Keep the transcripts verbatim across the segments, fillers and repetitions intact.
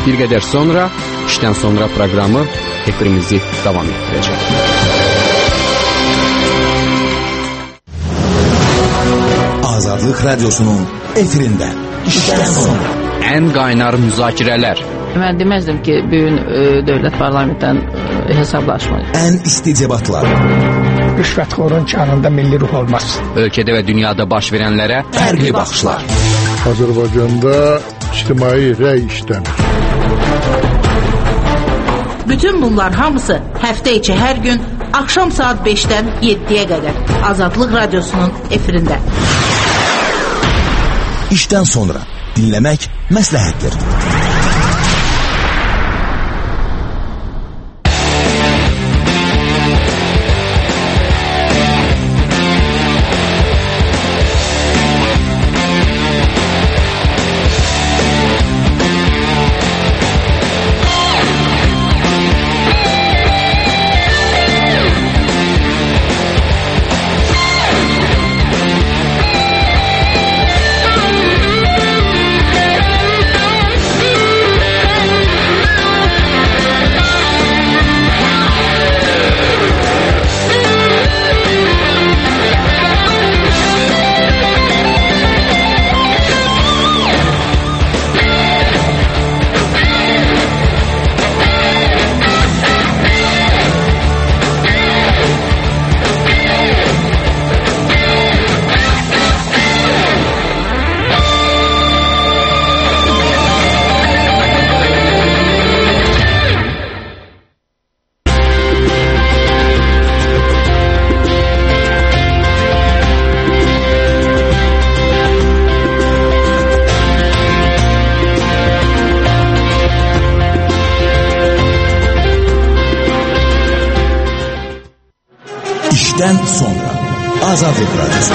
Bir qədər sonra işdən sonra proqramı efirimizi davam etdirəcək. Azadlıq Radyosu'nun efirində işdən sonra ən qaynar müzakirələr. Mən deməzdim ki, bugün e, dövlət parlamentdən e, hesablaşma. Ən isti debatlar. Rüşvətxorun kanında milli ruh olmaz. Ölkədə və dünyada baş verənlərə fərqli baxışlar. Azərbaycanda ictimai rəy işləmir. Bütün bunlar hamısı həftə içi hər gün axşam saat beşdən yeddiyə qədər Azadlıq Radyosu'nun efirində. İşdən sonra dinləmək məsləhətdir. İşdən sonra Azadlıq Radyosu.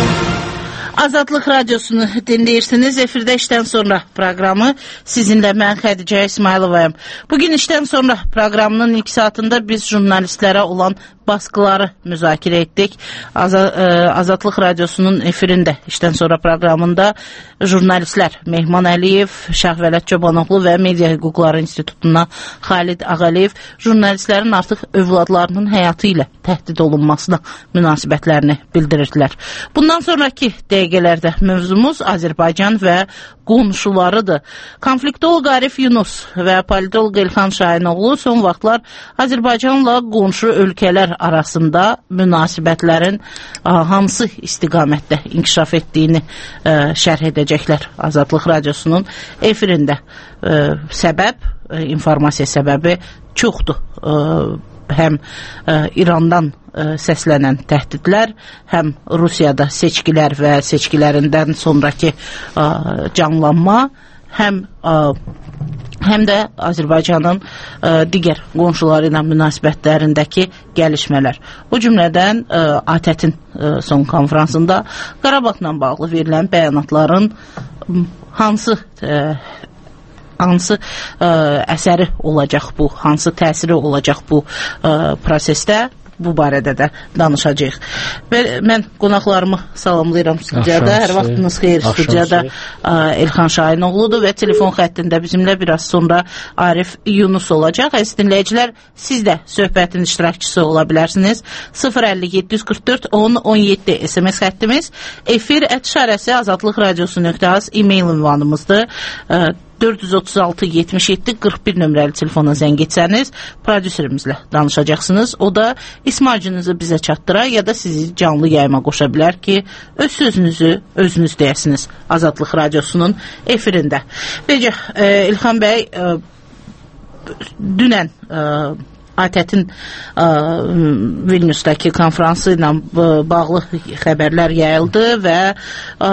Azadlıq Radiosunu dinləyirsiniz. Efirdə işdən sonra proqramı sizinlə mən Xədicə İsmayılovayım. Bugün işdən sonra proqramının ilk saatında biz jurnalistlərə olan baskıları müzakirə etdik. Azadlıq Radiosu'nun efirində işdən sonra proqramında jurnalistlər Mehman Əliyev, Şahvələt Çobanoğlu və Media Hüquqları İnstitutundan Xalid Ağaliyev jurnalistlərin artıq övladlarının həyatı ilə təhdid olunmasına münasibətlərini bildirirdilər. Bundan sonraki dəqiqələrdə mövzumuz Azərbaycan və qonşularıdır. Konfliktolog Arif Yunus və politolog İlxan Şahinoğlu son vaxtlar Azərbaycanla qonşu ölkələr arasında münasibətlərin hansı istiqamətdə inkişaf etdiyini şərh edəcəklər Azadlıq Radyosu'nun efirində. Səbəb, informasiya səbəbi çoxdur. Həm İrandan səslənən təhdidlər, həm Rusiyada seçkilər və seçkilərindən sonraki canlanma, həm həm də Azərbaycanın digər qonşuları ilə münasibətlərindəki gəlişmələr. Bu cümlədən ATƏT-in son konferansında Qarabağla bağlı verilən bəyanatların hansı hansı ə, əsəri olacaq bu, hansı təsiri olacaq bu ə, prosesdə, bu barədə də danışacağıq. Və mən qonaqlarımı salamlayıram studiyada. Hər vaxtınız xeyir studiyada İlxan Şahinoğludur və telefon xəttində bizimlə biraz sonra Arif Yunus olacaq. Əziz dinləyicilər, siz də söhbətin iştirakçısı ola bilərsiniz. sıfır əlli yeddi yüz qırx dörd on on yeddi S M S xəttimiz, efir ət işarəsi azadlıq radiosu nöqtə az e-mail ünvanımızdır. dörd yüz otuz altı yetmiş yeddi qırx bir nömrəli telefona zəng etsəniz, prodüserimizlə danışacaqsınız. O da ismarcınızı bizə çatdıra ya da sizi canlı yayıma qoşa bilər ki, öz sözünüzü özünüz deyəsiniz Azadlıq Radyosu'nun efirində. Necə, e, İlxan bəy, e, dünən e, ATƏT-in Vilniusdakı konferansı ilə bağlı xəbərlər yayıldı və ə,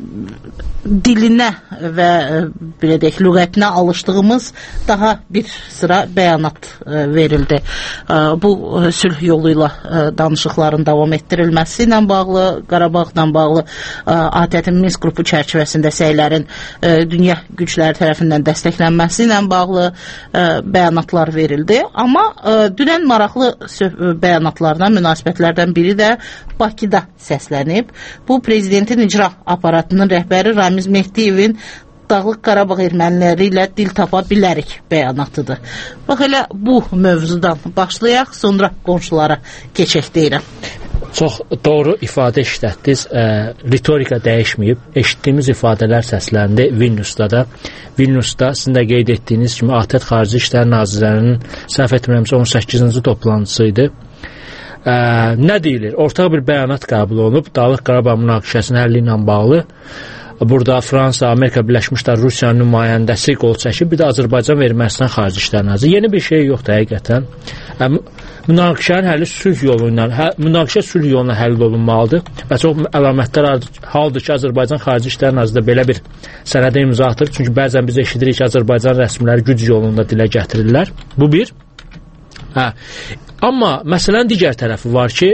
dilinə və belə deyək, lüğətinə alışdığımız daha bir sıra bəyanat ə, verildi. Ə, bu sülh yolu ilə ə, danışıqların davam etdirilməsi ilə bağlı, Qarabağla bağlı ə, ATƏT-in Minsk qrupu çərçivəsində səylərin ə, dünya gücləri tərəfindən dəstəklənməsi ilə bağlı ə, bəyanatlar verildi. Amma ə, dünən maraqlı bəyanatlardan, münasibətlərdən biri də Bakıda səslənib. Bu, prezidentin icra aparatının rəhbəri Ramiz Mehdiyevin Dağlıq Qarabağ erməniləri ilə dil tapa bilərik bəyanatıdır. Bax, elə bu mövzudan başlayaq, sonra qonşulara keçək deyirəm. Çox doğru ifadə işlətdiniz. E, ritorika dəyişməyib. Eşitdiyimiz ifadələr səsləndi Vilniusda da. Vilniusda sizin də qeyd etdiyiniz kimi A T E T Xarici İşlər Nazirlərinin səhv etmirəmsə on səkkizinci toplantısı idi. E, nə deyilir? Ortaq bir bəyanat qəbul olunub. Dağlıq Qarabağ münaqişəsinin həlli ilə bağlı. Burada Fransa, Amerika Birləşmiş Ştatları, Rusiyanın nümayəndəsi qol çəkib, bir də Azərbaycan və Ermənistan Xarici İşlər Naziri. Yeni bir şey yoxdur həqiqətən. Münaqişənin həlli sülh yolu ilə, hə, münaqişə sülh yoluna həll olunmalıdır və çox əlamətlər haldır ki, Azərbaycan Xarici İşlər Nazirliyi belə bir sənədə imza atır. Çünki bəzən biz eşidirik ki, Azərbaycan rəsmiləri güc yolunda dilə gətirirlər. Bu bir. Hə. Amma məsələnin digər tərəfi var ki,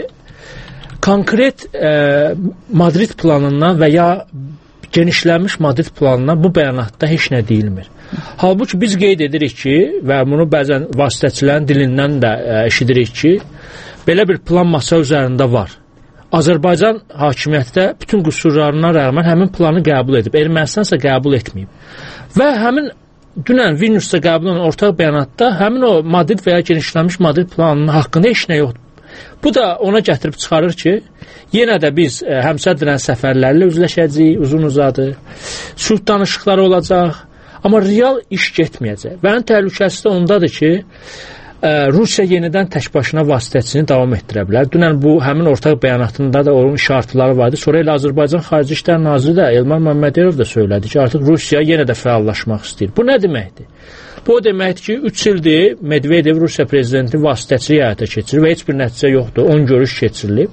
konkret e, Madrid planından və ya genişlənmiş Madrid planından bu bəyanatda heç nə deyilmir. Halbuki biz qeyd edirik ki, və bunu bəzən vasitəçilərin dilindən də ə, eşidirik ki, belə bir plan masa üzərində var. Azərbaycan hakimiyyətdə bütün qüsurlarına rəğmən həmin planı qəbul edib, Ermənistan isə qəbul etməyib. Və həmin dünən Vilniusda qəbul olunan ortaq bəyanatda həmin o Madrid və ya genişlənmiş Madrid planının haqqında heç nə yoxdur. Bu da ona gətirib çıxarır ki, yenə də biz ə, həmsədrən səfərlərlə üzləşəcəyik, uzun uzadı, sülh danışıqları olacaq, amma real iş getməyəcək. Və ən təhlükəsi də ondadır ki, ə, Rusiya yenidən təkbaşına vasitəsini davam etdirə bilər. Dünən bu həmin ortaq bəyanatında da onun işartıları vardı. Sonra elə Azərbaycan Xarici İşlər Naziri də Elmar Məmmədov da söylədi ki, artıq Rusiya yenə də fəallaşmaq istəyir. Bu nə deməkdir? Bu o deməkdir ki, üç ildir Medvedev Rusiya prezidenti vasitəçiliyi həyata keçirir və heç bir nəticə yoxdur. on görüş keçirilib.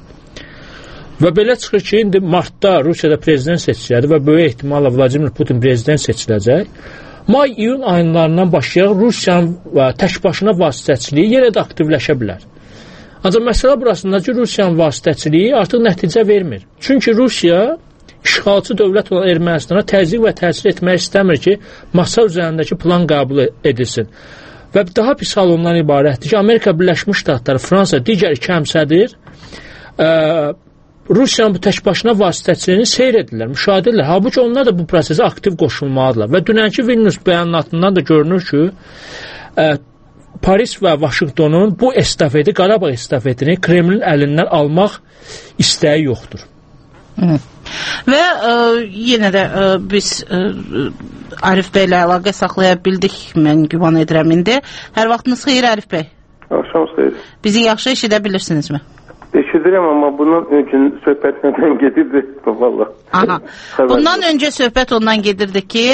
Və belə çıxır ki, indi martda Rusiyada prezident seçiləcək və böyük ehtimalla Vladimir Putin prezident seçiləcək. May-iyun aylarından başlayaraq Rusiyanın təkbaşına vasitəçiliyi yenə də aktivləşə bilər. Ancaq məsələ burasında ki, Rusiyanın vasitəçiliyi artıq nəticə vermir. Çünki Rusiya işğalçı dövlət olan Ermənistana təzyiq və təsir etmək istəmir ki, masa üzərindəki plan qəbul edilsin. Və daha pis hal ondan ibarətdir ki, Amerika Birləşmiş Ştatları, Fransa, digər iki həmsədir ə, Rusiyanın bu təkbaşına vasitəçiliyini seyr edirlər, müşahidə edirlər. Halbuki onlar da bu prosesə aktiv qoşulmalıdırlar. Və dünənki Vilnius bəyanatından da görünür ki, ə, Paris və Vaşinqtonun bu estafeti, Qarabağ estafetini Kremlin əlindən almaq istəyi yoxdur. Hı. Və ə, yenə də ə, biz ə, Arif bəy ilə əlaqə saxlaya bildik, mən güman edirəm indi. Hər vaxtınız xeyir Arif bəy. Axşam xeyir. Bizi yaxşı eşidə bilirsinizmi? Eşidirəm, amma bundan öncə söhbət nədən gedirdi? Vallahi. Aha. Bundan öncə söhbət ondan gedirdi ki,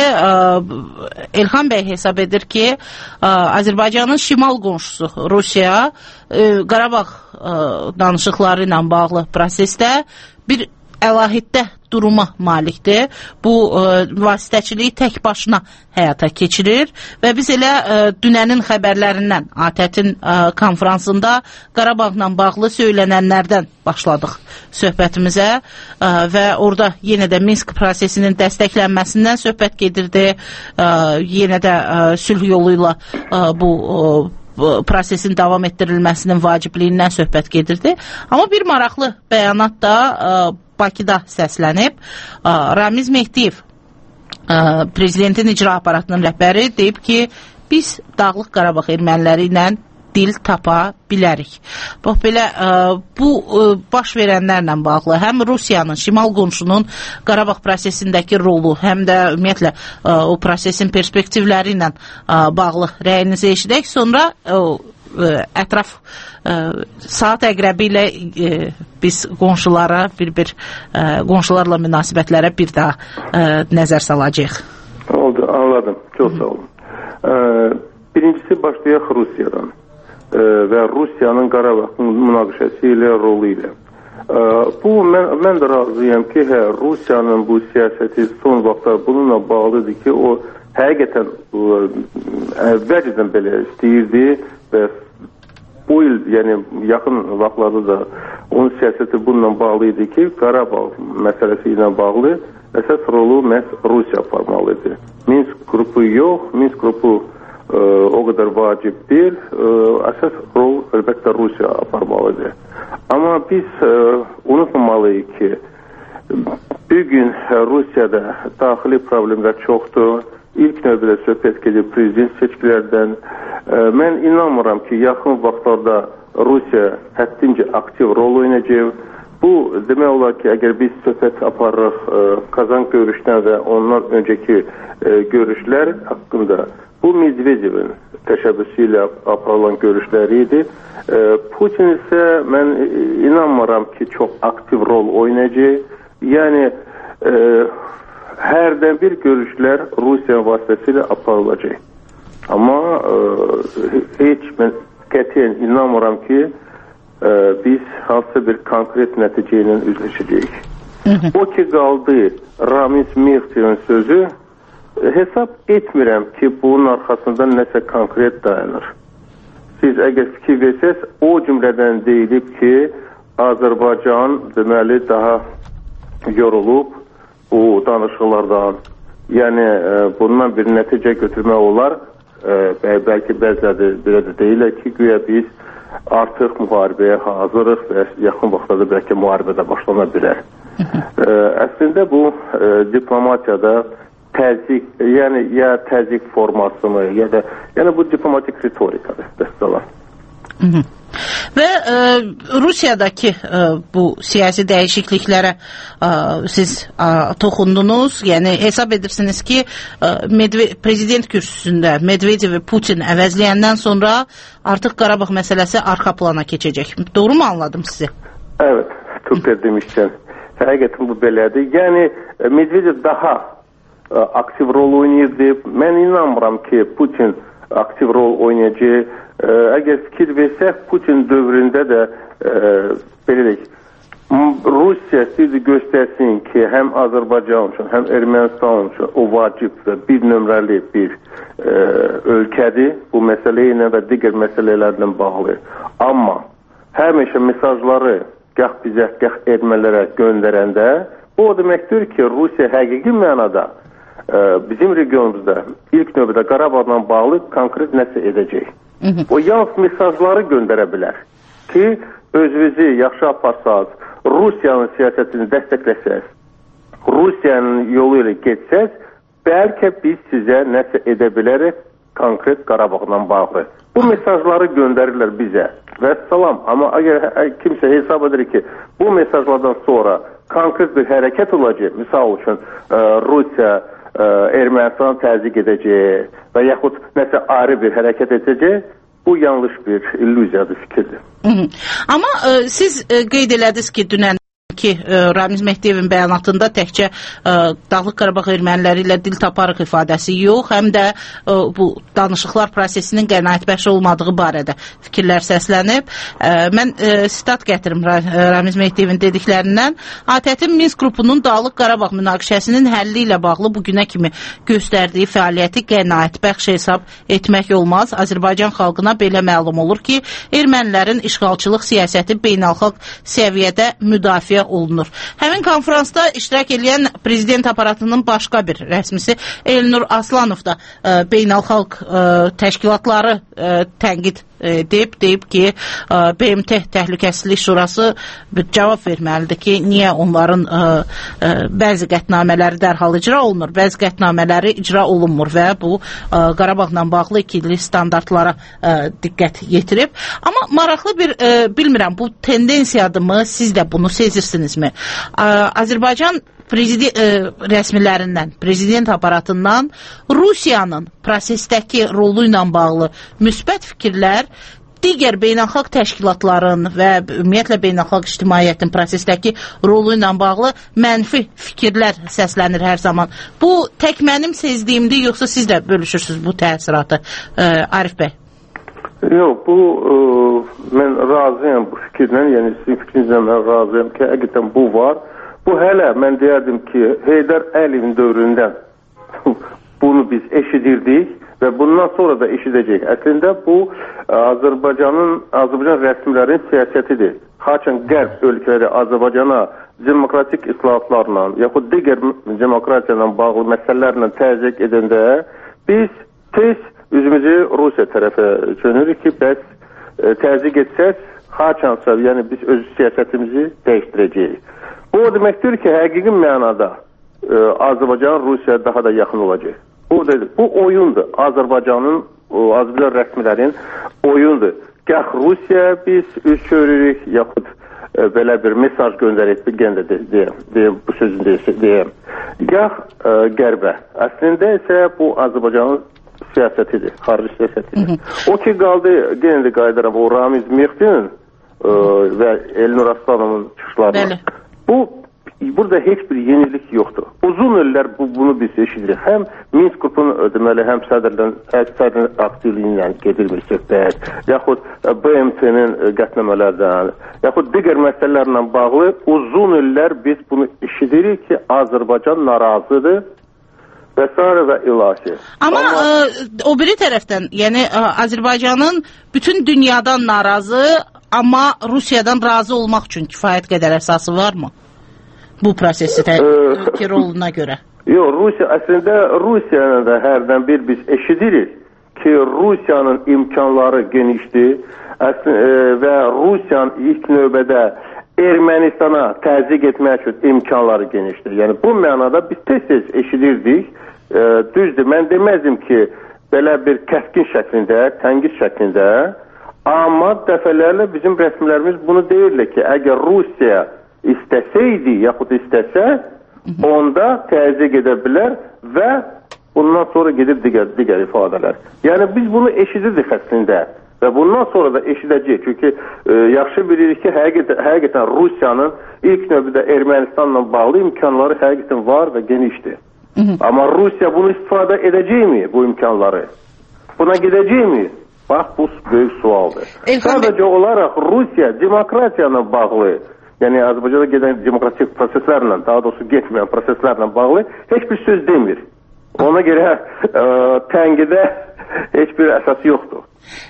ə, Elxan bəy hesab edir ki, ə, Azərbaycanın şimal qonşusu Rusiya ə, Qarabağ ə, danışıqları ilə bağlı prosesdə bir əlahiddə duruma malikdir. Bu ə, vasitəçiliyi tək başına həyata keçirir və biz elə ə, dünənin xəbərlərindən A T E T-in ə, konfransında Qarabağla bağlı söylənənlərdən başladıq söhbətimizə ə, və orada yenə də Minsk prosesinin dəstəklənməsindən söhbət gedirdi. Ə, yenə də ə, sülh yolu ilə ə, bu ə, prosesin davam etdirilməsinin vacibliyindən söhbət gedirdi. Amma bir maraqlı bəyanat da ə, Bakıda səslənib. Ramiz Mehdiyev, prezidentin icra aparatının rəhbəri, deyib ki, biz Dağlıq Qarabağ erməniləri ilə dil tapa bilərik. Bax, belə bu baş verənlərlə bağlı həm Rusiyanın, şimal qonşunun Qarabağ prosesindəki rolu, həm də ümumiyyətlə o prosesin perspektivləri ilə bağlı rəyinizi eşidək. Sonra ətraf ə, saat əqrəbi ilə ə, biz qonşulara bir-bir ə, qonşularla münasibətlərə bir daha ə, nəzər salacağıq. Oldu, anladım. Çox sağ olun. Ə, birincisi başlayaq Rusiyadan ə, və Rusiyanın Qarabağ münaqişəsi ilə, rolu ilə. Ə, bu, mən, mən də razıyam ki, hə, Rusiyanın bu siyasəti son vaxtlar bununla bağlıdır ki, o həqiqətən əvvəlcədən belə istəyirdi və bu il, yəni yaxın vaxtlarda da onun siyasəti bununla bağlı idi ki, Qarabağ məsələsi ilə bağlı əsas rolu məhz Rusiya aparmalıdır. Minsk qrupu yox, Minsk qrupu ə, o qədər vacib deyil, ə, əsas rol əlbəttə Rusiya aparmalıdır. Amma biz ə, unutmamalıyıq ki, bugün Rusiyada daxili problemlər çoxdur. İlk növbədə söhbət gedir prezident seçkilərdən. Mən inanmıram ki, yaxın vaxtlarda Rusiya həddince aktiv rol oynayacaq. Bu demək olar ki, əgər biz söhbət aparırıq Kazan görüşdən və ondan öncəki görüşlər haqqında, bu Medvedevin təşəbbüsü ilə aparılan görüşlər idi. Putin isə mən inanmıram ki, çox aktiv rol oynayacaq. Yəni, hərdən bir görüşlər Rusiya vasitəsilə aparılacaq. Amma heç mən qətiyyən inanmıram ki, biz hansısa bir konkret nəticə ilə üzləşəcəyik. O ki qaldı Ramiz Mehdievin sözü, hesab etmirəm ki, bunun arxasında nəsə konkret dayanır. Siz əgər fikir versəz, o cümlədən deyilib ki, Azərbaycan deməli daha yorulub bu danışıqlardan, yəni e, bundan bir nəticə götürmək olar. E, bəlkə bəziləri belə də deyirlər ki, güya biz artıq müharibəyə hazırıq və yaxın vaxtlarda bəlkə müharibə də başlana bilər. e, əslində bu e, diplomatiyada təzyiq, yəni ya təzyiq formasını, ya da yəni bu diplomatik ritorikadır. Dəstələr. Və e, Rusiyadakı e, bu siyasi dəyişikliklərə e, siz e, toxundunuz. Yəni hesab edirsiniz ki, e, Medve prezident kürsüsündə Medvedevi Putin əvəzləyəndən sonra artıq Qarabağ məsələsi arxa plana keçəcək. Doğru mu anladım sizi? Evet, Türkler demişken. Həqiqətən bu belədir. Yəni Medvedev daha e, aktiv rol oynayırdı. Mən inanmıram ki, Putin aktiv rol oynayacaq. Əgər fikir versək, Putin dövründə də e, belə deyək, Rusiya sizi göstərsin ki, həm Azərbaycan üçün, həm Ermənistan üçün o vacib və bir nömrəli bir e, ölkədir. Bu məsələ ilə və digər məsələlərlə bağlı. Amma həmişə mesajları gah bizə, gah ermələrə göndərəndə, bu o deməkdir ki, Rusiya həqiqi mənada e, bizim regionumuzda ilk növbədə Qarabağla bağlı konkret nəsə edəcək. O yalnız mesajları göndərə bilər ki, özünüzü yaxşı aparsaz, Rusiyanın siyasətini dəstəkləsəz, Rusiyanın yolu ilə getsəz, bəlkə biz sizə nəsə edə bilərik konkret Qarabağla bağlı. Bu mesajları göndərirlər bizə və salam. Amma əgər kimsə hesab edir ki, bu mesajlardan sonra konkret bir hərəkət olacaq, misal üçün Rusiya Ermənistanı təzyiq edəcək və yaxud nəsə ayrı bir hərəkət edəcək, bu yanlış bir illüziyadır, fikirdir. Hı -hı. Amma e, siz e, qeyd elədiniz ki, dünən ki, e, Ramiz Mehdiyevin bəyanatında təkcə e, Dağlıq Qarabağ erməniləri ilə dil taparıq ifadəsi yox, həm də e, bu danışıqlar prosesinin qənaətbəxş olmadığı barədə fikirlər səslənib. E, mən e, sitat gətirim Ramiz Mehdiyevin dediklərindən. A T T-in Minsk qrupunun Dağlıq Qarabağ münaqişəsinin həlli ilə bağlı bugünə kimi göstərdiyi fəaliyyəti qənaətbəxş hesab etmək olmaz. Azərbaycan xalqına belə məlum olur ki, ermənilərin işğalçılıq siyasəti beynəlxalq səviyyədə müdafiə olunur. Həmin konferansda iştirak edən prezident aparatının başqa bir rəsmisi Elnur Aslanov da e, beynəlxalq e, təşkilatları e, tənqid edib, deyib ki, e, B M T Təhlükəsizlik Şurası cavab verməlidir ki, niyə onların e, e, bəzi qətnamələri dərhal icra olunur, bəzi qətnamələri icra olunmur və bu e, Qarabağla bağlı ikili standartlara e, diqqət yetirib. Amma maraqlı bir, e, bilmirəm, bu tendensiyadır, siz də bunu sezirsinizmi? Azərbaycan prezident e, rəsmilərindən, prezident aparatından Rusiyanın prosesdəki rolu ilə bağlı müsbət fikirlər digər beynəlxalq təşkilatların və ümumiyyətlə beynəlxalq ictimaiyyətin prosesdəki rolu ilə bağlı mənfi fikirlər səslənir hər zaman. Bu tək mənim sezdiyimdir, yoxsa siz də bölüşürsünüz bu təsiratı, e, Arif bəy? Yox, bu e, mən razıyam bu fikirlə, yəni sizin fikrinizlə mən razıyam ki, həqiqətən bu var. Bu hələ mən deyərdim ki, Heydər Əliyevin dövründən bunu biz eşidirdik və bundan sonra da eşidəcək. Əslində bu Azərbaycanın, Azərbaycan rəsmilərin siyasətidir. Haçan qərb ölkələri Azərbaycana demokratik islahatlarla yaxud digər demokratiya ilə bağlı məsələlərlə təzyiq edəndə biz tez üzümüzü Rusiya tərəfə çönürük ki, bəs təzyiq etsəz, haçansa, yəni biz öz siyasətimizi dəyişdirəcəyik. Bu o deməkdir ki, həqiqi mənada e, Azərbaycan Rusiyaya daha da yaxın olacaq. Bu, bu oyundur. Azərbaycanın, Azərbaycan rəsmilərin oyundur. Gah Rusiyaya biz üz çörürük, yaxud e, belə bir mesaj göndərək, gəndə deyəm, deyəm, bu sözün deyəm. Gah e, qərbə. Əslində isə bu Azərbaycanın siyasətidir, xarici siyasətidir. O ki, qaldı, genə də qaydaram, o Ramiz Mexdinin e, və Elnur Aslanovun çıxışlarına. Bu, burada heç bir yenilik yoxdur. Uzun illər bu, bunu biz eşidirik. Həm Minsk qrupun deməli, həm sədrdən, sədrin aktivliyindən gedirmiş söhbət, yaxud B M T-nin qətnəmələrdən, yaxud digər məsələlərlə bağlı uzun illər biz bunu eşidirik ki, Azərbaycan narazıdır və s. və ilahi. Amma, Amma ə, o biri tərəfdən, yəni ə, Azərbaycanın bütün dünyadan narazı, amma Rusiyadan razı olmaq üçün kifayət qədər əsası varmı? Bu prosesi ki, roluna görə. Yox, Rusiya, əslində Rusiyanın da hərdən bir biz eşidirik ki, Rusiyanın imkanları genişdir əslində, e, və Rusiyanın ilk növbədə Ermənistana təzyiq etmək üçün imkanları genişdir. Yəni, bu mənada biz tez-tez eşidirdik. E, düzdür, mən deməzdim ki, belə bir kəskin şəklində, tənqid şəklində, amma dəfələrlə bizim rəsmilərimiz bunu deyirlər ki, əgər Rusiya istəsəydi, yaxud istəsə, onda təzyiq edə bilər və bundan sonra gedir digər, digər ifadələr. Yəni, biz bunu eşidirdik əslində və bundan sonra da eşidəcəyik. Çünki e, yaxşı bilirik ki, həqiqətən, həqiqətən Rusiyanın ilk növbədə Ermənistanla bağlı imkanları həqiqətən var və genişdir. Amma Rusiya bunu istifadə edəcəkmi, bu imkanları? Buna gedəcəkmi? Bax, bu böyük sualdır. Sadəcə olaraq Rusiya demokratiyanla bağlı, yəni Azərbaycanda gedən demokratik proseslərlə, daha doğrusu getməyən proseslərlə bağlı heç bir söz demir. Ona görə ə, tənqidə heç bir əsası yoxdur.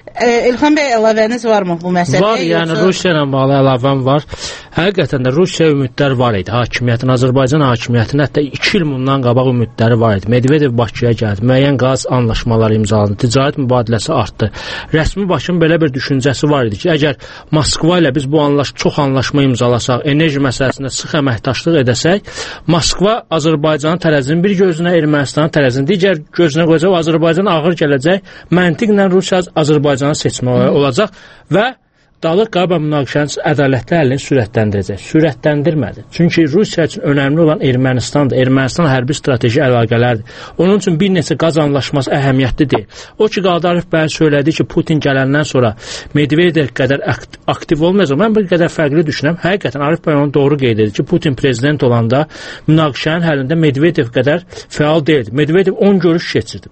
İlxan bəy, əlavəniz varmı bu məsələyə? Var, yəni yoxsa... Rusiya ilə bağlı əlavəm var. Həqiqətən də Rusiya ümidlər var idi. Hakimiyyətin, Azərbaycan hakimiyyətinin hətta iki il bundan qabaq ümidləri var idi. Medvedev Bakıya gəldi, müəyyən qaz anlaşmaları imzalandı, ticarət mübadiləsi artdı. Rəsmi Bakının belə bir düşüncəsi var idi ki, əgər Moskva ilə biz bu anlaş çox anlaşma imzalasaq, enerji məsələsində sıx əməkdaşlıq edəsək, Moskva Azərbaycanın tərəzinin bir gözünə, Ermənistanın tərəzinin digər gözünə qoyacaq, Azərbaycan ağır gələcək, məntiqlə Rusiya Azərbaycanı seçmək olacaq və Dağlıq Qarabağ münaqişənin ədalətli həllini sürətləndirəcək. Sürətləndirmədi. Çünki Rusiya üçün önəmli olan Ermənistandır. Ermənistan hərbi strateji əlaqələrdir. Onun üçün bir neçə qaz anlaşması əhəmiyyətli deyil. O ki, Arif bəy söylədi ki, Putin gələndən sonra Medvedev qədər aktiv olmayacaq. Mən bir qədər fərqli düşünürəm. Həqiqətən Arif bəy onu doğru qeyd edir ki, Putin prezident olanda münaqişənin həllində Medvedev qədər fəal deyildi. Medvedev on görüş keçirdi.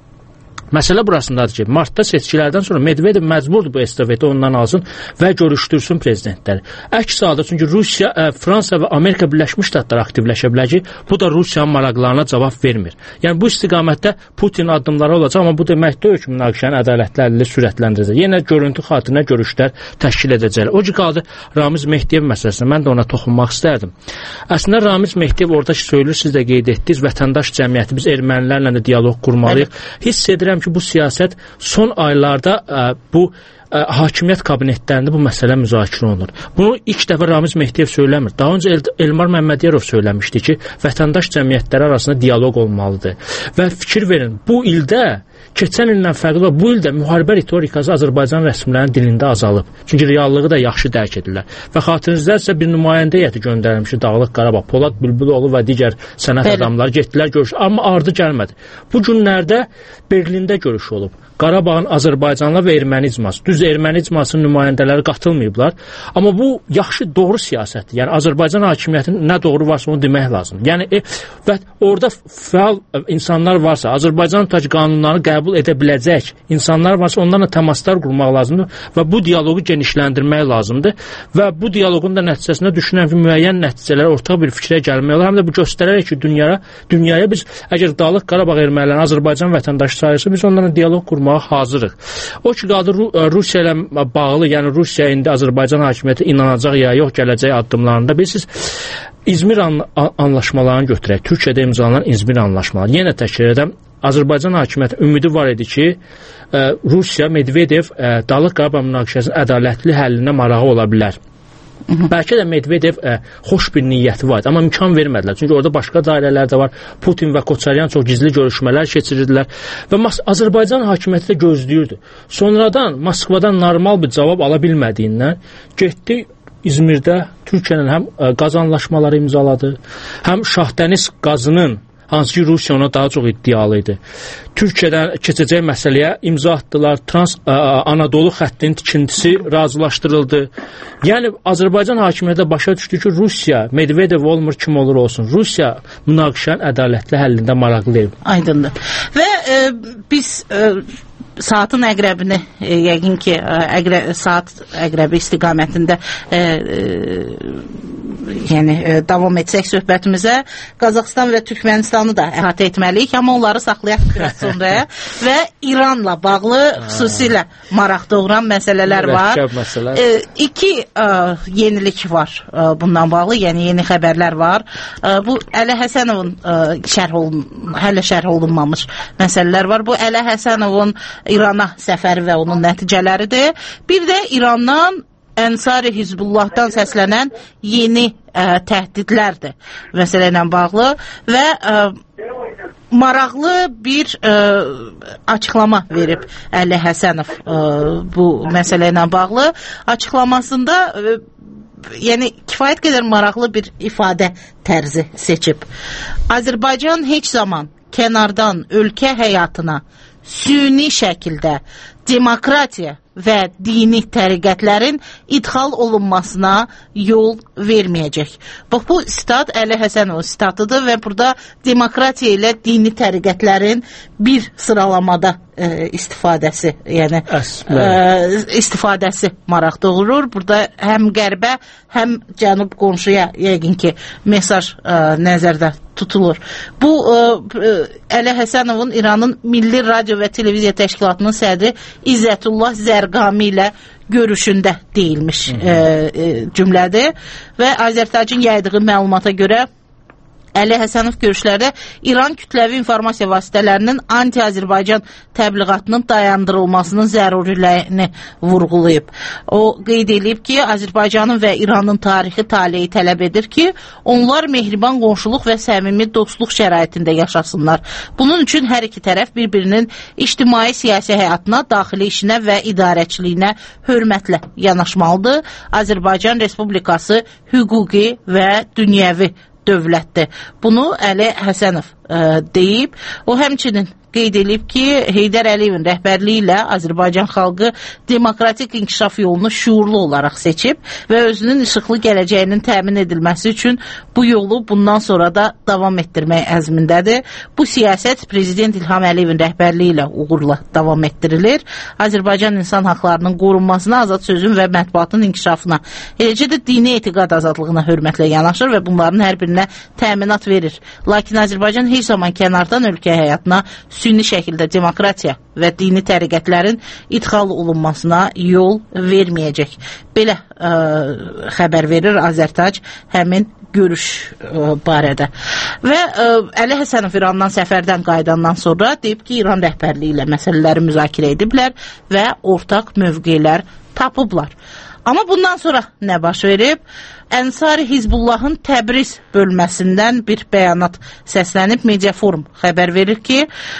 Məsələ burasındadır ki, martda seçkilərdən sonra Medvedev məcburdur bu estafeti ondan alsın və görüşdürsün prezidentləri. Əks halda, çünki Rusiya, ə, Fransa və Amerika Birləşmiş Ştatları aktivləşə bilər ki, bu da Rusiyanın maraqlarına cavab vermir. Yəni, bu istiqamətdə Putin addımları olacaq, amma bu demək deyil ki, münaqişənin ədalətli həlli sürətləndirəcək. Yenə görüntü xatirinə görüşlər təşkil edəcəklər. O ki, qaldı Ramiz Mehdiyev məsələsində, mən də ona toxunmaq istərdim. Əslində, Ramiz Mehdiyev orada söylür, siz də qeyd etdiniz, vətəndaş cəmiyyəti, biz ermənilərlə də dialoq qurmalıyıq. Hiss edirəm ki, bu siyasət son aylarda ə, bu ə, hakimiyyət kabinetlərində bu məsələ müzakirə olunur. Bunu ilk dəfə Ramiz Mehdiyev söyləmir. Daha öncə El Elmar Məmmədiyarov söyləmişdi ki, vətəndaş cəmiyyətləri arasında dialoq olmalıdır. Və fikir verin, bu ildə keçən ildən fərqli bu ildə müharibə ritorikası Azərbaycan rəsmilərinin dilində azalıb. Çünki reallığı da yaxşı dərk edirlər. Və xatirinizdə bir nümayəndə heyəti göndərilmişdi Dağlıq Qarabağ, Polad Bülbüloğlu və digər sənət Bəli. adamları getdilər görüş, amma ardı gəlmədi. Bu günlərdə Berlində görüş olub. Qarabağın Azərbaycanla və erməni icması. Düz erməni icmasının nümayəndələri qatılmayıblar. Amma bu yaxşı, doğru siyasətdir. Yəni Azərbaycan hakimiyyətinin nə doğru varsa onu demək lazım. Yəni e, və orada fəal insanlar varsa, Azərbaycan təcə qanunlarını qəbul edə biləcək insanlar varsa, onlarla təmaslar qurmaq lazımdır və bu dialoqu genişləndirmək lazımdır. Və bu dialoqun da nəticəsində düşünürəm ki, müəyyən nəticələrə, ortaq bir fikrə gəlmək olar. Həm də bu göstərərək ki, dünyaya, dünyaya biz əgər Dağlıq Qarabağ ermənilərini Azərbaycan vətəndaşı sayırsa, biz onlarla dialoq qurmaq hazırıq. O ki, qaldı Rusiya ilə bağlı, yəni Rusiya indi Azərbaycan hakimiyyəti inanacaq ya yox gələcək addımlarında. Bilirsiniz, İzmir an anlaşmalarını götürək. Türkiyədə imzalanan İzmir anlaşmaları. Yenə təkrar edəm, Azərbaycan hakimiyyəti ümidi var idi ki, ə, Rusiya, Medvedev ə, Dağlıq Qarabağ münaqişəsinin ədalətli həllinə marağı ola bilər. Bəlkə də Medvedev ə, xoş bir niyyəti var, amma imkan vermədilər. Çünki orada başqa dairələr də var. Putin və Koçaryan çox gizli görüşmələr keçirirdilər və Azərbaycan hakimiyyəti də gözləyirdi. Sonradan Moskvadan normal bir cavab ala bilmədiyindən getdi İzmirdə Türkiyənin həm qaz anlaşmaları imzaladı, həm Şahdəniz qazının, hansı ki Rusiya ona daha çox iddialı idi, Türkiyədən keçəcək məsələyə imza atdılar. Trans ə, Anadolu xəttinin tikintisi razılaşdırıldı. Yəni Azərbaycan hakimiyyəti başa düşdü ki, Rusiya Medvedev olmur, kim olur olsun. Rusiya münaqişənin ədalətli həllində maraqlı deyil. Aydındır. Və e, biz e, saatın əqrəbini e, yəqin ki e, əqrə, saat əqrəbi istiqamətində e, e, yəni e, davam etsək söhbətimizə, Qazaxıstan və Türkmenistanı da əhatə etməliyik, amma onları saxlayaq biraz sonraya və İranla bağlı xüsusilə maraq doğuran məsələlər var. Məsələ. E, iki e, yenilik var e, bundan bağlı, yəni yeni xəbərlər var. E, bu Əli Həsənovun e, şərh olun, hələ şərh olunmamış məsələlər var. Bu Əli Həsənovun İrana səfəri və onun nəticələridir. Bir də İrandan Ənsari Hizbullahdan səslənən yeni ə, təhdidlərdir məsələ ilə bağlı və ə, maraqlı bir ə, açıqlama verib Əli Həsənov ə, bu məsələ ilə bağlı. Açıqlamasında ə, yəni kifayət qədər maraqlı bir ifadə tərzi seçib. Azərbaycan heç zaman kənardan ölkə həyatına süni şəkildə demokratiya və dini təriqətlərin idxal olunmasına yol verməyəcək. Bax, bu sitat Əli Həsənov sitatıdır və burada demokratiya ilə dini təriqətlərin bir sıralamada e, istifadəsi, yəni e, istifadəsi maraq doğurur. Burada həm qərbə, həm cənub qonşuya yəqin ki mesaj e, nəzərdə tutulur. Bu e, Əli Həsənovun İranın Milli Radio və Televiziya Təşkilatının sədri İzzətullah Zərqami ilə görüşündə deyilmiş e, e, cümlədir və Azərtacın yaydığı məlumata görə Əli Həsənov görüşlərdə İran kütləvi informasiya vasitələrinin anti-Azərbaycan təbliğatının dayandırılmasının zəruriliyini vurğulayıb. O qeyd edib ki, Azərbaycanın və İranın tarixi taleyi tələb edir ki, onlar mehriban qonşuluq və səmimi dostluq şəraitində yaşasınlar. Bunun üçün hər iki tərəf bir-birinin ictimai siyasi həyatına, daxili işinə və idarəçiliyinə hörmətlə yanaşmalıdır. Azərbaycan Respublikası hüquqi və dünyəvi dövlətdir. Bunu Əli Həsənov ə, deyib. O həmçinin qeyd edib ki, Heydər Əliyevin rəhbərliyi ilə Azərbaycan xalqı demokratik inkişaf yolunu şuurlu olaraq seçib və özünün işıqlı gələcəyinin təmin edilməsi üçün bu yolu bundan sonra da davam etdirmək əzmindədir. Bu siyasət Prezident İlham Əliyevin rəhbərliyi ilə uğurla davam etdirilir. Azərbaycan insan haqlarının qorunmasına, azad sözün və mətbuatın inkişafına, eləcə də dini etiqad azadlığına hörmətlə yanaşır və bunların hər birinə təminat verir. Lakin Azərbaycan heç zaman kənardan ölkə həyatına süni şəkildə demokratiya və dini təriqətlərin idxal olunmasına yol verməyəcək. Belə ə, xəbər verir Azərtac həmin görüş ə, barədə. Və ə, Əli Həsənov İrandan səfərdən qayıdandan sonra deyib ki, İran rəhbərliyi ilə məsələləri müzakirə ediblər və ortaq mövqelər tapıblar. Amma bundan sonra nə baş verib? Ənsari Hizbullahın Təbriz bölməsindən bir bəyanat səslənib. Mediaforum xəbər verir ki,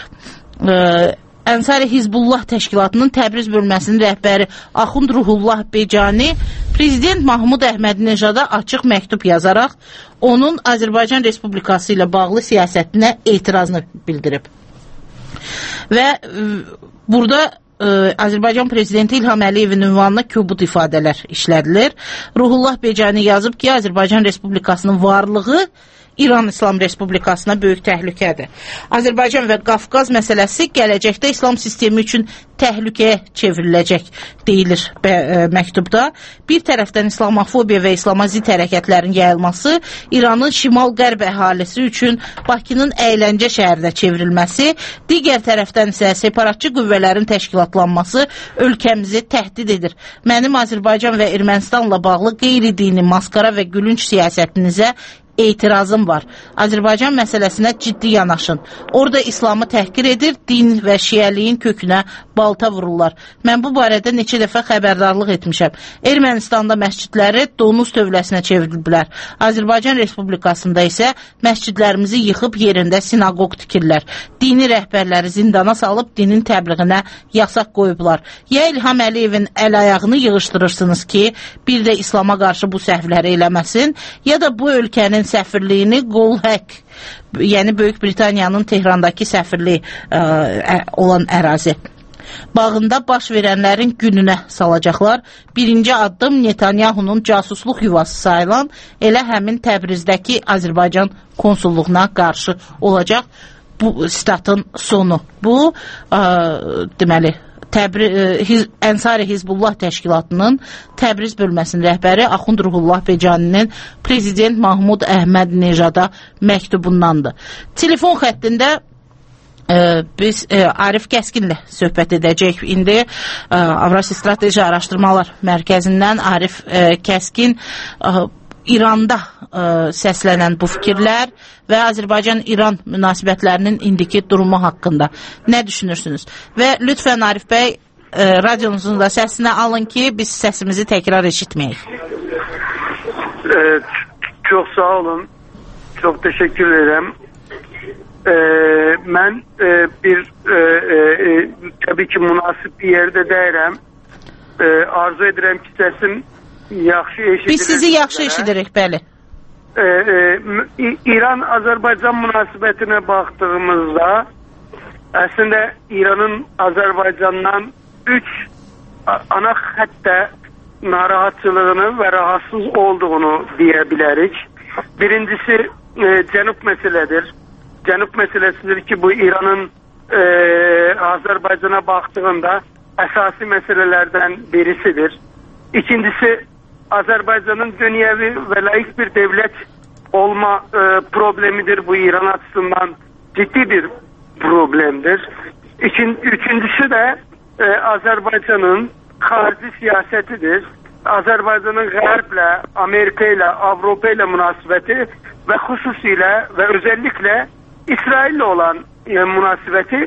ə, Ənsari Hizbullah təşkilatının Təbriz bölməsinin rəhbəri Axund Ruhullah Becani Prezident Mahmud Əhmədinejada açıq məktub yazaraq onun Azərbaycan Respublikası ilə bağlı siyasətinə etirazını bildirib. Və ə, burada Azərbaycan Prezidenti İlham Əliyevin ünvanına kobud ifadələr işlədilir. Ruhullah Becani yazıb ki, Azərbaycan Respublikasının varlığı İran İslam Respublikasına böyük təhlükədir. Azərbaycan və Qafqaz məsələsi gələcəkdə İslam sistemi üçün təhlükəyə çevriləcək deyilir ə, məktubda. Bir tərəfdən İslamofobiya və İslama zid hərəkətlərin yayılması, İranın şimal-qərb əhalisi üçün Bakının əyləncə şəhərinə çevrilməsi, digər tərəfdən isə separatçı qüvvələrin təşkilatlanması ölkəmizi təhdid edir. Mənim Azərbaycan və Ermənistanla bağlı qeyri-dini maskara və gülünc siyasətinizə etirazım var. Azərbaycan məsələsinə ciddi yanaşın. Orada İslamı təhqir edir, din və şiəliyin kökünə balta vururlar. Mən bu barədə neçə dəfə xəbərdarlıq etmişəm. Ermənistanda məscidləri donuz tövləsinə çeviriblər. Azərbaycan Respublikasında isə məscidlərimizi yıxıb yerində sinagog tikirlər. Dini rəhbərləri zindana salıb dinin təbliğinə yasaq qoyublar. Ya İlham Əliyevin əl ayağını yığışdırırsınız ki, bir də İslama qarşı bu səhvləri eləməsin, ya da bu ölkənin səfirliyini qol-hək, yəni Böyük Britaniyanın Tehrandakı səfirliyi ə, olan ərazi bağında baş verənlərin gününə salacaqlar. Birinci addım Netanyahunun casusluq yuvası sayılan elə həmin Təbrizdəki Azərbaycan konsulluğuna qarşı olacaq. Bu statın sonu. Bu, ə, deməli, Təbri, Hiz, Ənsari Hizbullah Təşkilatının Təbriz bölməsinin rəhbəri Axund Ruhullah Becaninin Prezident Mahmud Əhməd Nejada məktubundandır. Telefon xəttində e, biz e, Arif Kəskinlə söhbət edəcək. İndi e, Avrasiya Strateji Araşdırmalar Mərkəzindən Arif e, Kəskin e, İranda ə, səslənən bu fikirlər və Azərbaycan-İran münasibətlərinin indiki durumu haqqında nə düşünürsünüz? Və lütfən Arif bəy, ə, radionuzun da səsinə alın ki, biz səsimizi təkrar eşitməyik. E, çox sağ olun. Çox təşəkkür edirəm. E, mən e, bir e, e, təbii ki, münasib bir yerdə deyirəm. E, arzu edirəm ki, səsim yaxşı eşidilir. Biz sizi yaxşı eşidirik, bəli. Ee, e, İran-Azərbaycan münasibətinə baxdığımızda əslində İranın Azərbaycandan üç ana xəttə narahatçılığını və rahatsız olduğunu deyə bilərik. Birincisi e, Cənub məsələdir. Cənub məsələsidir ki, bu İranın e, Azərbaycana baxdığında əsasi məsələlərdən birisidir. İkincisi Azərbaycanın dünyəvi və laik bir devlet olma e, problemidir. Bu İran açısından ciddi bir problemdir. İkin, üçüncüsü de e, Azərbaycanın xarici siyasetidir. Azərbaycanın Qərblə, Amerika ilə, Avropa ilə münasibəti və xüsusilə və özəlliklə İsraillə olan e, münasibəti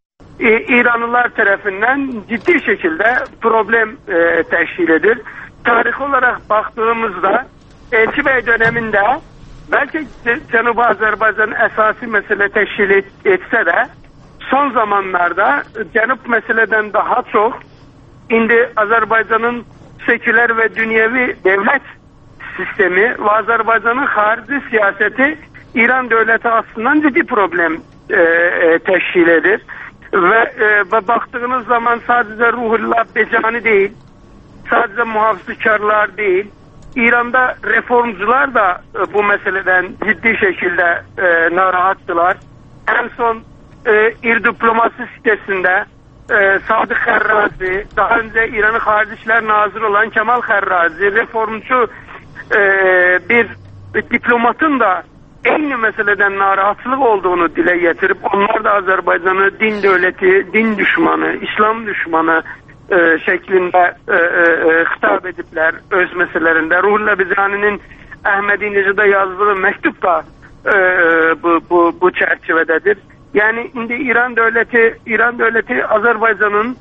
e, İranlılar tərəfindən ciddi şəkildə problem e, təşkil edir. Tarih olarak baktığımızda Elçi Bey döneminde belki Cənubi Azərbaycan əsasi mesele teşkil et, etse de son zamanlarda Cənub meseleden daha çok indi Azərbaycanın seküler ve dünyevi devlet sistemi ve Azərbaycanın harici siyaseti İran devleti aslında ciddi problem e, e, teşkil edir. Ve, e, ve baktığınız zaman sadece Ruhullah Becani değil, sadece muhafızkarlar değil, İran'da reformcular da e, bu meseleden ciddi şekilde e, narahattılar. En son e, İr Diplomasi sitesinde e, Sadık Xərrazi, daha önce İran'ın Xarici İşlər Naziri olan Kemal Xərrazi, reformcu e, bir diplomatın da aynı meseleden narahatçılık olduğunu dile getirip, onlar da Azerbaycan'ı din devleti, din düşmanı, İslam düşmanı E, şeklinde e, e, hitap edipler öz meselelerinde. Ruhullah Becani'nin Ahmedinejad'a yazdığı mektup da e, bu, bu, bu çerçevededir. Yani indi İran devleti İran devleti Azerbaycan'ın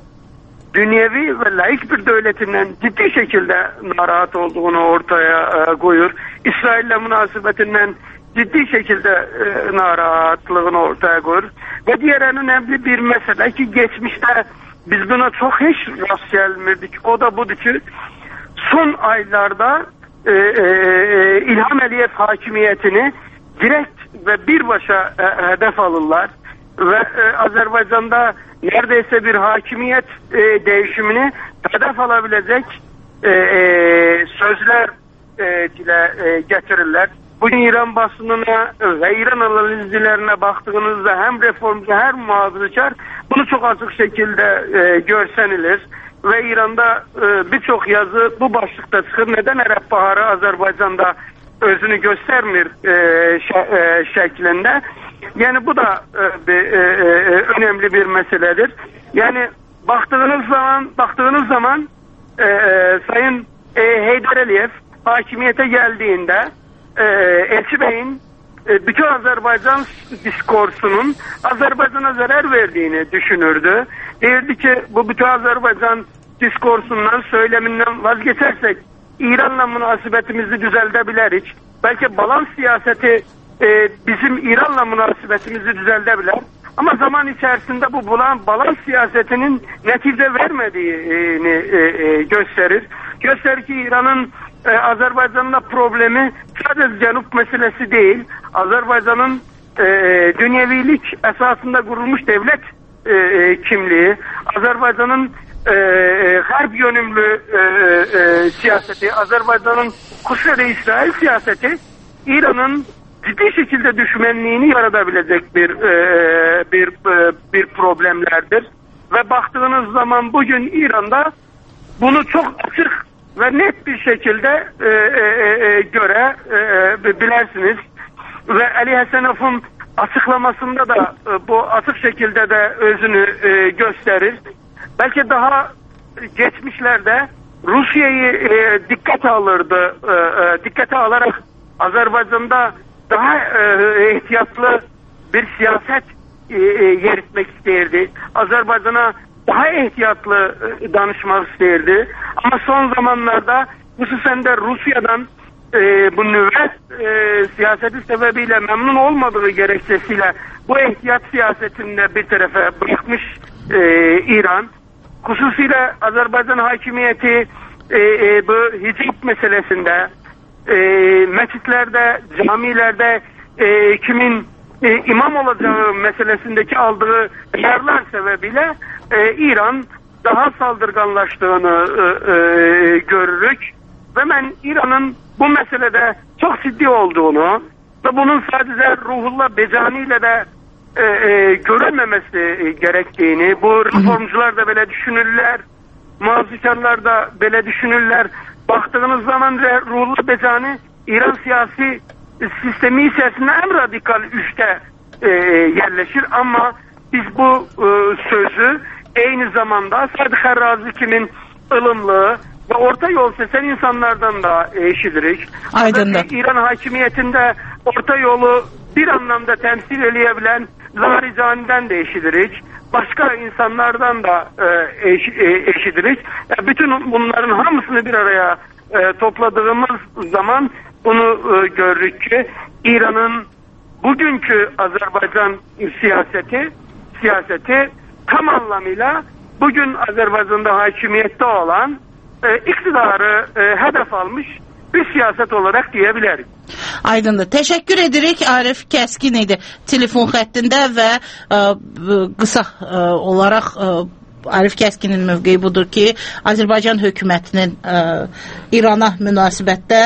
dünyevi ve laik bir devletinden ciddi şekilde narahat olduğunu ortaya e, koyuyor. İsrail'le münasebetinden ciddi şekilde e, narahatlığını ortaya koyuyor. Ve diğer en önemli bir mesele ki geçmişte biz buna çok hiç rast gelmedik. O da budur ki son aylarda e, e, İlham Əliyev hakimiyetini direkt ve birbaşa e, hedef alırlar. Ve e, Azerbaycan'da neredeyse bir hakimiyet e, değişimini hedef alabilecek e, e, sözler e, dile e, getirirler. Bugün İran basınına ve İran analizcilerine baktığınızda hem reformcu hem muhafazakar bunu çok açık şekilde e, görsenilir. Ve İran'da e, birçok yazı bu başlıkta çıkır. Neden Arap Baharı Azerbaycan'da özünü göstermir e, şe, e, şeklinde. Yani bu da e, bir, e, e, önemli bir meseledir. Yani baktığınız zaman baktığınız zaman e, e, Sayın e, Heydar Əliyev hakimiyete geldiğinde e, Elçi Bey'in e, bütün Azerbaycan diskursunun Azerbaycan'a zarar verdiğini düşünürdü. Derdi ki bu bütün Azerbaycan diskursundan, söyleminden vazgeçersek İran'la münasebetimizi düzeltebiliriz. Belki balans siyaseti e, bizim İran'la münasebetimizi düzeltebilir. Ama zaman içerisinde bu bulan balans siyasetinin netice vermediğini e, e, gösterir. Gösterir ki İran'ın e, Azerbaycan'la problemi sadece Cenup meselesi değil. Azerbaycan'ın e, dünyevilik esasında kurulmuş devlet e, e, kimliği, Azerbaycan'ın e, e, harp yönümlü e, e, siyaseti, Azerbaycan'ın Kudüs'e İsrail siyaseti İran'ın ciddi şekilde düşmanlığını yaratabilecek bir e, bir e, bir problemlerdir. Ve baktığınız zaman bugün İran'da bunu çok açık ve net bir şekilde e, e, e, göre e, bilersiniz. Ve Ali Hasanov'un açıklamasında da e, bu açık şekilde de özünü e, gösterir. Belki daha geçmişlerde Rusya'yı e, dikkate alırdı. E, e, dikkate alarak Azerbaycan'da daha e, ihtiyatlı bir siyaset e, e, yeritmek isterdi. Azerbaycan'a daha ihtiyatlı e, danışmak isterdi. Ama son zamanlarda hususen de Rusya'dan e, bu nüvez e, siyaseti sebebiyle memnun olmadığı gerekçesiyle bu ihtiyat siyasetinde bir tarafa bırakmış e, İran. Hususiyle Azerbaycan hakimiyeti e, e, bu hicab meselesinde, e, mescitlerde, camilerde e, kimin e, imam olacağı meselesindeki aldığı kararlar sebebiyle e, İran daha saldırganlaştığını e, e, görürük. Ve ben İran'ın bu meselede çok ciddi olduğunu ve bunun sadece Ruhullah Becani ile de e, e, görülmemesi gerektiğini, bu reformcular da böyle düşünürler, muhafazakârlar da böyle düşünürler. Baktığınız zaman Ruhullah Becani İran siyasi sistemi içerisinde en radikal üçte e, yerleşir ama biz bu e, sözü aynı zamanda Sadık Harrazi kimin ılımlı ve orta yol seçen insanlardan da eşitiriz. İran hakimiyetinde orta yolu bir anlamda temsil edebilen Zahri Cani'den de eşitiriz. Başka insanlardan da e, eş, e, eşitiriz. Yani bütün bunların hamısını bir araya e, topladığımız zaman bunu e, gördük ki İran'ın bugünkü Azerbaycan siyaseti siyaseti tam anlamıyla bugün Azerbaycan'da hakimiyette olan e, iktidarı e, hedef almış bir siyaset olarak diyebiliriz. Aydındır. Teşekkür edirik. Arif Keskin idi telefon xəttində və ə, qısa ə, olaraq ə, Arif Kəskinin mövqeyi budur ki, Azərbaycan hökumətinin ə, İrana münasibətdə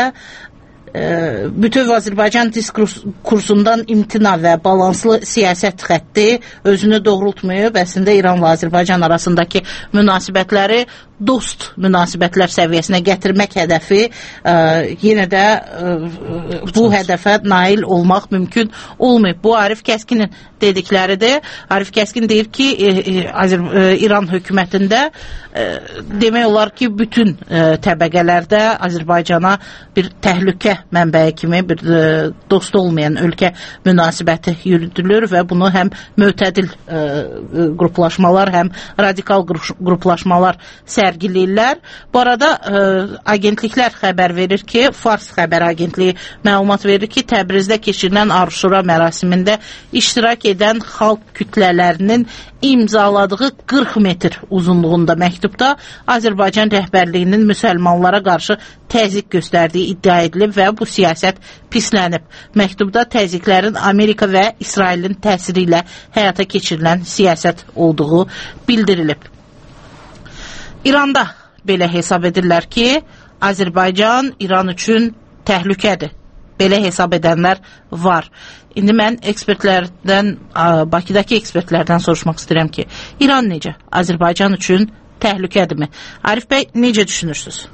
bütöv Azərbaycan diskursundan imtina və balanslı siyasət xətti özünü doğrultmayıb. Əslində İran və Azərbaycan arasındakı münasibətləri dost münasibətlər səviyyəsinə gətirmək hədəfi ə, yenə də ə, bu hədəfə nail olmaq mümkün olmayıb. Bu Arif Kəskinin dedikləridir. Arif Kəskin deyir ki, e, Azər e, İran hökumətində e, demək olar ki, bütün e, təbəqələrdə Azərbaycana bir təhlükə mənbəyi kimi bir e, dost olmayan ölkə münasibəti yürüdülür və bunu həm mötədil e, qruplaşmalar, həm radikal qruplaşmalar sərgiləyirlər. Bu arada e, agentliklər xəbər verir ki, Fars xəbər agentliyi məlumat verir ki, Təbrizdə keçirilən Arşura mərasimində iştirak edən xalq kütlələrinin imzaladığı qırx metr uzunluğunda məktubda Azərbaycan rəhbərliyinin müsəlmanlara qarşı təzyiq göstərdiyi iddia edilib və bu siyasət pislənib. Məktubda təzyiqlərin Amerika və İsrailin təsiri ilə həyata keçirilən siyasət olduğu bildirilib. İranda belə hesab edirlər ki, Azərbaycan İran üçün təhlükədir. Belə hesab edənlər var. İndi mən ekspertlərdən, Bakıdakı ekspertlərdən soruşmaq istəyirəm ki, İran necə? Azərbaycan üçün təhlükədirmi? Arif bəy, necə düşünürsünüz?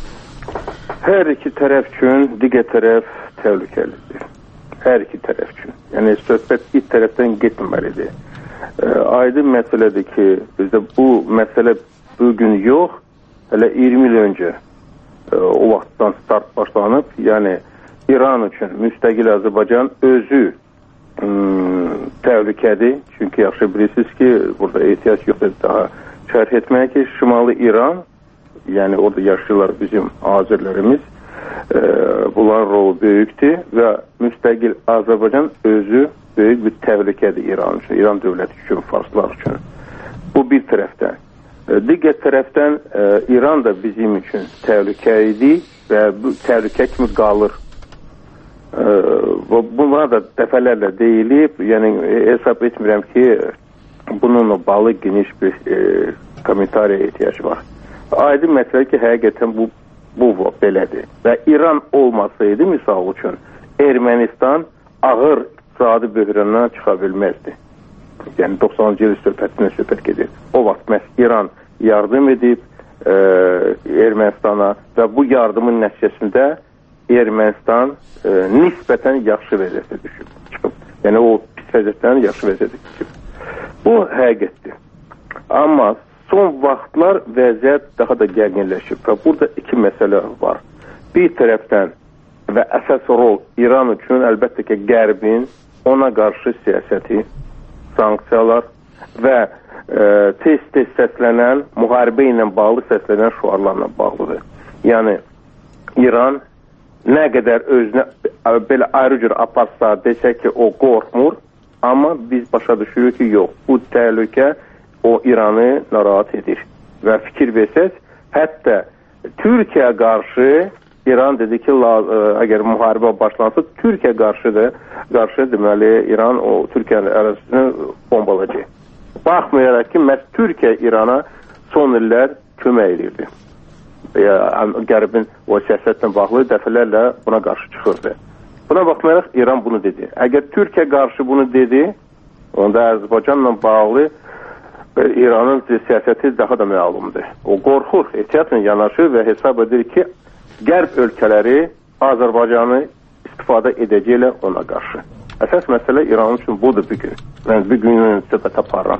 Hər iki tərəf üçün digər tərəf təhlükəlidir. Hər iki tərəf üçün. Yəni, söhbət bir tərəfdən getməlidir. E, aydın məsələdir ki, bizdə bu məsələ bugün yox, hələ iyirmi il öncə e, o vaxtdan start başlanıb. Yəni, İran üçün müstəqil Azərbaycan özü ım, təhlükədir. Çünki yaxşı bilirsiniz ki, burada ehtiyac yoxdur daha şərh etməyə ki, Şimali İran, yəni orada yaşayırlar bizim azərlərimiz, e, bunların rolu böyükdür və müstəqil Azərbaycan özü böyük bir təhlükədir İran üçün, İran dövləti üçün, farslar üçün. Bu bir tərəfdən. E, digər tərəfdən e, İran da bizim üçün təhlükə idi və bu təhlükə kimi qalır. Buna da dəfələrlə deyilib, yəni hesab etmirəm ki, bununla bağlı geniş bir e, kommentariya ehtiyac var. Aydın məsələ ki, həqiqətən bu, bu belədir. Və İran olmasaydı, misal üçün, Ermənistan ağır iqtisadi böhrandan çıxa bilməzdi. Yəni doxsanıncı il söhbətinə söhbət gedir. O vaxt məhz İran yardım edib e, Ermənistana və bu yardımın nəticəsində Ermənistan e, nisbətən yaxşı vəziyyətə düşüb, çıxıb. Yəni o pis vəziyyətdən yaxşı vəziyyətə düşüb. Bu həqiqətdir. Amma son vaxtlar vəziyyət daha da gərginləşib və burada iki məsələ var. Bir tərəfdən və əsas rol İran üçün əlbəttə ki, Qərbin ona qarşı siyasəti, sanksiyalar və e, tez-tez səslənən, müharibə ilə bağlı səslənən şüarlarla bağlıdır. Yəni İran nə qədər özünə belə ayrı cür aparsa, desək ki, o qorxmur, amma biz başa düşürük ki, yox, bu təhlükə o İranı narahat edir. Və fikir versək, hətta Türkiyə qarşı İran dedi ki, la, ə, əgər müharibə başlansa, Türkiyə qarşıdır, qarşı deməli İran o Türkiyənin ərazisini bombalacaq. Baxmayaraq ki, məhz Türkiyə İrana son illər kömək edirdi. Qərbin o siyasətlə bağlı dəfələrlə buna qarşı çıxırdı. Buna baxmayaraq İran bunu dedi. Əgər Türkiyə qarşı bunu dedi, onda Azərbaycanla bağlı İranın siyasəti daha da məlumdur. O qorxur, ehtiyatla yanaşır və hesab edir ki, Qərb ölkələri Azərbaycanı istifadə edəcəklər ona qarşı. Əsas məsələ İran üçün budur bugün. Mən bugünün söhbət aparıram.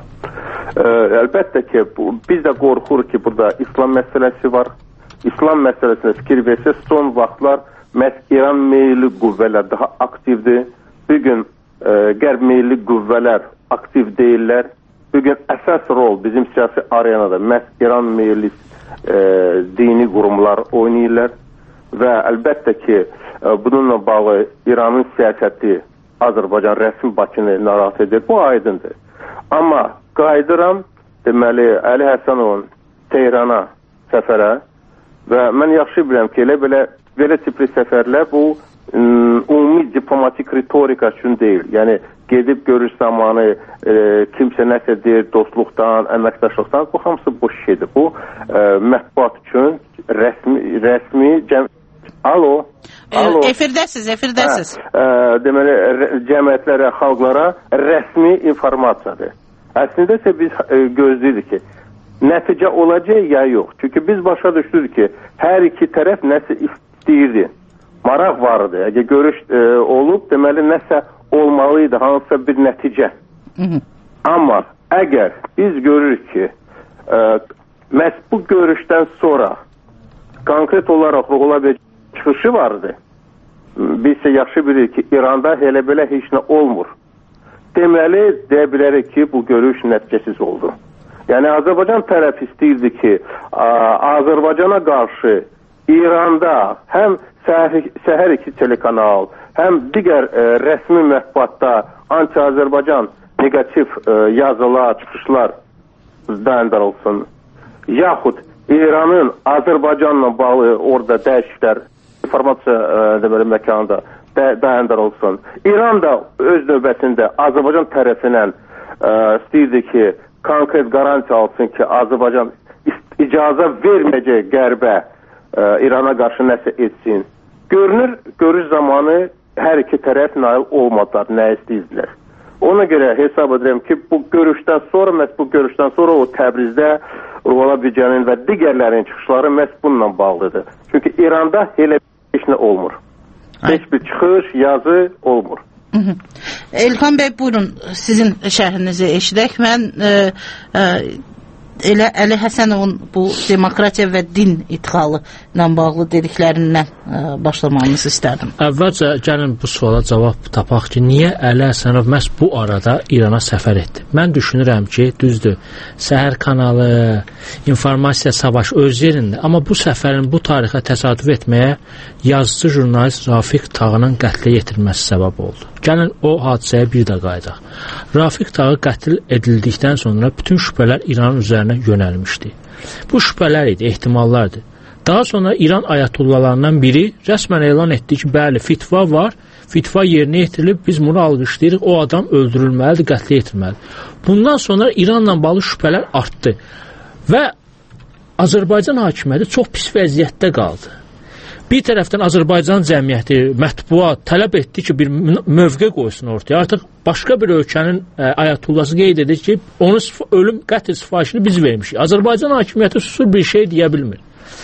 Əlbəttə ki, bu, biz də qorxur ki, burada İslam məsələsi var. İslam məsələsinə fikir versə, son vaxtlar məhz İran meyilli qüvvələr daha aktivdir. Bugün e, Qərb meyilli qüvvələr aktiv deyirlər. Bugün əsas rol bizim siyasi arenada məhz İran meyilli e, dini qurumlar oynayırlar. Və əlbəttə ki, e, bununla bağlı İranın siyasəti Azərbaycan rəsmi Bakını narahat edir. Bu aydındır. Amma qayıdıram, deməli, Əli Həsənovun Tehrana səfərə və mən yaxşı bilirəm ki, elə belə, belə tipli səfərlər bu ım, ümumi diplomatik ritorika üçün deyil. Yəni, gedib görüş zamanı e, kimsə nəsə deyir, dostluqdan, əməkdaşlıqdan, bu hamısı boş şeydir. Bu e, mətbuat üçün rəsmi, rəsmi cəm... Alo? Alo? Efirdəsiz, efirdəsiz. Hə, e, deməli, cəmiyyətlərə, xalqlara rəsmi informasiyadır. Əslində isə biz e, gözləyirik ki, nəticə olacaq ya yox. Çünki biz başa düşdük ki, hər iki tərəf nəsə istəyirdi. Maraq vardı. Əgər görüş e, olub, deməli nəsə olmalıydı, hansısa bir nəticə. Hı -hı. Amma əgər biz görürük ki, e, məhz bu görüşdən sonra konkret olaraq ola bir çıxışı vardı. Biz isə yaxşı bilirik ki, İranda elə belə heç nə olmur. Deməli, deyə bilərik ki, bu görüş nəticəsiz oldu. Yəni Azərbaycan tərəf istəyirdi ki, Azərbaycana qarşı İranda həm Səhər iki telekanal, həm digər ə, rəsmi mətbuatda anti-Azərbaycan negativ ə, yazılar, çıxışlar dayandırılsın. Yaxud İranın Azərbaycanla bağlı orada dəyişiklər informasiya ə, deməli məkanında dayandırılsın. İran da öz növbətində Azərbaycan tərəfindən ə, istəyirdi ki, konkret garantiya alsın ki, Azərbaycan icazə verməyəcək Qərbə ə, İrana qarşı nəsə etsin. Görünür, görüş zamanı hər iki tərəf nail olmadılar, nə istəyirdilər. Ona görə hesab edirəm ki, bu görüşdən sonra, məhz bu görüşdən sonra o Təbrizdə Ruhollah Abidjanın və digərlərin çıxışları məhz bununla bağlıdır. Çünki İranda elə heç nə olmur. Heç bir çıxış, yazı olmur. Hı -hı. Elxan bəy, buyurun, sizin şərhinizi eşidək. Mən e, e, elə Əli Həsənovun bu demokratiya və din idxalı ilə bağlı dediklərindən başlamanızı istərdim. Əvvəlcə gəlin bu suala cavab tapaq ki, niyə Əli Həsənov məhz bu arada İrana səfər etdi? Mən düşünürəm ki, düzdür, Səhər kanalı, informasiya savaşı öz yerində, amma bu səfərin bu tarixə təsadüf etməyə yazıcı jurnalist Rafiq Tağının qətlə yetirilməsi səbəb oldu. Gəlin o hadisəyə bir də qayıdaq. Rafiq Tağı qətl edildikdən sonra bütün şübhələr İranın üzərinə yönəlmişdi. Bu şübhələr idi, ehtimallardır. Daha sonra İran ayatollalarından biri rəsmən elan etdi ki, bəli, fitva var, fitva yerinə yetirilib, biz bunu alqışlayırıq, o adam öldürülməlidir, qətlə yetirilməlidir. Bundan sonra İranla bağlı şübhələr artdı və Azərbaycan hakimiyyəti çox pis vəziyyətdə qaldı. Bir tərəfdən Azərbaycan cəmiyyəti, mətbuat tələb etdi ki, bir mövqe qoysun ortaya. Artıq başqa bir ölkənin ə, ayatollası qeyd edir ki, onun ölüm qətl sifarişini biz vermişik. Azərbaycan hakimiyyəti susur, bir şey deyə bilmir.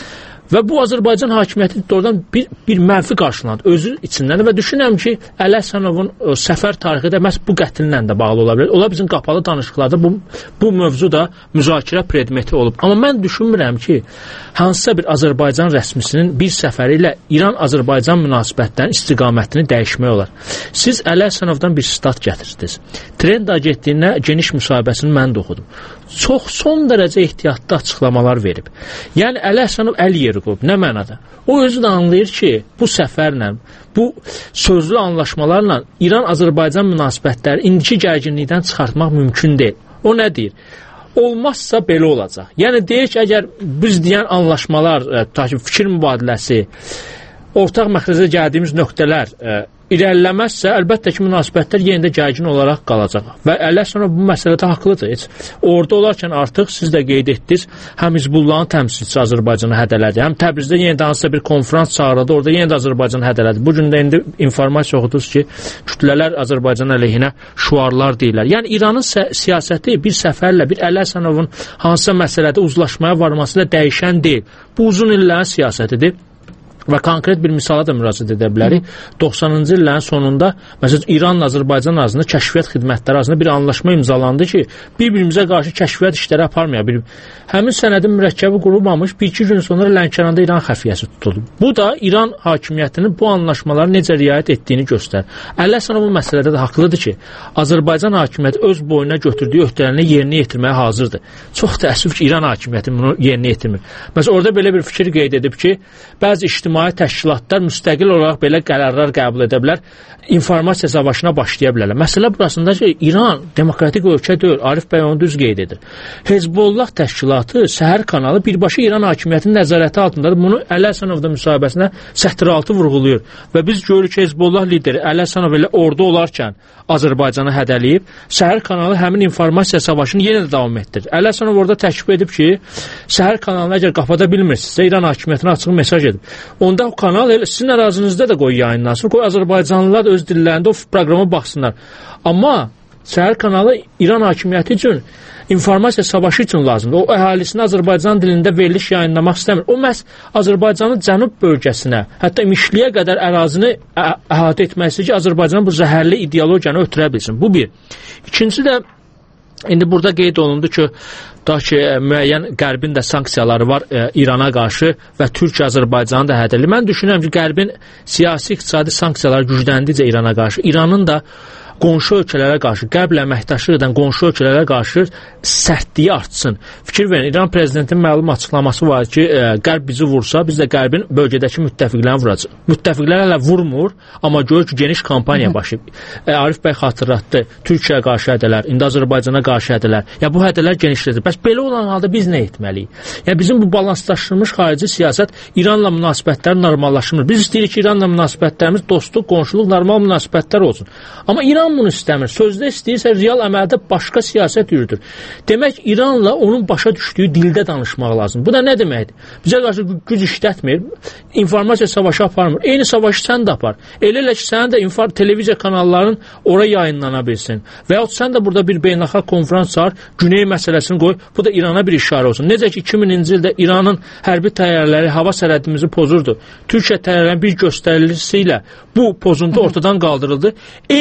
Və bu Azərbaycan hakimiyyəti doğrudan bir, bir mənfi qarşılandı özü içindən və düşünürəm ki, Əli Həsənovun səfər tarixi də məhz bu qətllə də bağlı ola bilər. Ola bizim qapalı danışıqlarda bu, bu mövzu da müzakirə predmeti olub. Amma mən düşünmürəm ki, hansısa bir Azərbaycan rəsmisinin bir səfəri ilə İran-Azərbaycan münasibətlərinin istiqamətini dəyişmək olar. Siz Əli Həsənovdan bir sitat gətirdiniz. Trend agentliyinə geniş müsahibəsini mən də oxudum. Çox son dərəcə ehtiyatlı açıqlamalar verib. Yəni Əli Həsənov əl yeri qoyub. Nə mənada? O özü də anlayır ki, bu səfərlə, bu sözlü anlaşmalarla İran-Azərbaycan münasibətləri indiki gərginlikdən çıxartmaq mümkün deyil. O nə deyir? Olmazsa belə olacaq. Yəni deyir ki, əgər biz deyən anlaşmalar, fikir mübadiləsi, ortaq məxrəcə gəldiyimiz nöqtələr ə, irəliləməzsə, əlbəttə ki, münasibətlər yenə də gərgin olaraq qalacaq. Və Əli Həsənov bu məsələdə haqlıdır. Heç orada olarkən artıq siz də qeyd etdiniz, həm Hizbullahın təmsilçisi Azərbaycana hədələdi, həm Təbrizdə yenə də hansısa bir konfrans çağırıldı, orada yenə də Azərbaycan hədələdi. Bu gün də indi informasiya oxudunuz ki, kütlələr Azərbaycan əleyhinə şüarlar deyirlər. Yəni İranın siyasəti bir səfərlə, bir Əli Həsənovun hansısa məsələdə uzlaşmaya varması ilə dəyişən deyil. Bu uzun illərin siyasətidir. Və konkret bir misala da müraciət edə bilərik. doxsanıncı illərin sonunda məsələn İranla Azərbaycan arasında kəşfiyyat xidmətləri arasında bir anlaşma imzalandı ki, bir-birimizə qarşı kəşfiyyat işləri aparmaya bilir. Həmin sənədin mürəkkəbi qurulmamış, bir-iki gün sonra Lənkəranda İran xəfiyyəsi tutuldu. Bu da İran hakimiyyətinin bu anlaşmaları necə riayət etdiyini göstərir. Əli Həsənov bu məsələdə də haqlıdır ki, Azərbaycan hakimiyyəti öz boynuna götürdüyü öhdələrini yerinə yetirməyə hazırdır. Çox təəssüf ki, İran hakimiyyəti bunu yerinə yetirmir. Məsələn, orada belə bir fikir qeyd edib ki, bəzi ictimai təşkilatlar müstəqil olaraq belə qərarlar qəbul edə bilər, informasiya savaşına başlaya bilərlər. Məsələ burasında ki, İran demokratik ölkə deyil, Arif bəy onu düz qeyd edir. Hezbollah təşkilatı, Səhər kanalı birbaşa İran hakimiyyətinin nəzarəti altındadır. Bunu Əli Həsənov da müsahibəsində sətiraltı vurğulayır. Və biz görürük ki, Hezbollah lideri Əli Həsənov elə orada olarkən Azərbaycanı hədələyib, Səhər kanalı həmin informasiya savaşını yenə də davam etdirir. Əli Həsənov orada təklif edib ki, Səhər kanalını əgər qapada bilmirsinizsə, İran hakimiyyətinə açıq mesaj edib. Onda o kanal elə sizin ərazinizdə də qoy yayınlansın, qoy Azərbaycanlılar da öz dillərində o proqrama baxsınlar. Amma Səhər kanalı İran hakimiyyəti üçün informasiya savaşı üçün lazımdır. O əhalisini Azərbaycan dilində veriliş yayınlamaq istəmir. O məhz Azərbaycanın cənub bölgəsinə, hətta Mişliyə qədər ərazini ə- əhatə etməsi ki, Azərbaycanın bu zəhərli ideologiyanı ötürə bilsin. Bu bir. İkincisi də İndi burada qeyd olundu ki, da ki, müəyyən Qərbin də sanksiyaları var e, İrana qarşı və Türkiyə Azərbaycanı da hədəli. Mən düşünürəm ki, Qərbin siyasi iqtisadi sanksiyaları gücləndikcə İrana qarşı, İranın da qonşu ölkələrə qarşı, Qərblə əməkdaşlıq edən qonşu ölkələrə qarşı sərtliyi artsın. Fikir verin, İran prezidentinin məlum açıqlaması var ki, e, Qərb bizi vursa, biz də Qərbin bölgədəki müttəfiqlərini vuracaq. Müttəfiqlər hələ vurmur, amma görür ki, geniş kampaniya başlayıb. E, Arif bəy xatırlatdı, Türkiyəyə qarşı hədələr, indi Azərbaycana qarşı hədələr. Ya bu hədələr genişlədir. Bəs belə olan halda biz nə etməliyik? Ya bizim bu balanslaşdırılmış xarici siyasət İranla münasibətləri normallaşmır. Biz istəyirik ki, İranla münasibətlərimiz dostluq, qonşuluq, normal münasibətlər olsun. Amma İran bunu istəmir. Sözdə istəyirsə, real əməldə başqa siyasət yürüdür. Demək, İranla onun başa düşdüyü dildə danışmaq lazım. Bu da nə deməkdir? Bizə qarşı güc işlətmir, informasiya savaşı aparmır. Eyni savaşı sən də apar. Elə elə ki, sənin də infor televiziya kanalların ora yayınlana bilsin. Və yaxud sən də burada bir beynəlxalq konfrans çağır, Güney məsələsini qoy, bu da İrana bir işarə olsun. Necə ki, iki mininci ildə İranın hərbi təyyarələri hava sərhədimizi pozurdu. Türkiyə təyyarələrinin bir göstərilisi ilə bu pozuntu ortadan qaldırıldı. Eyni ad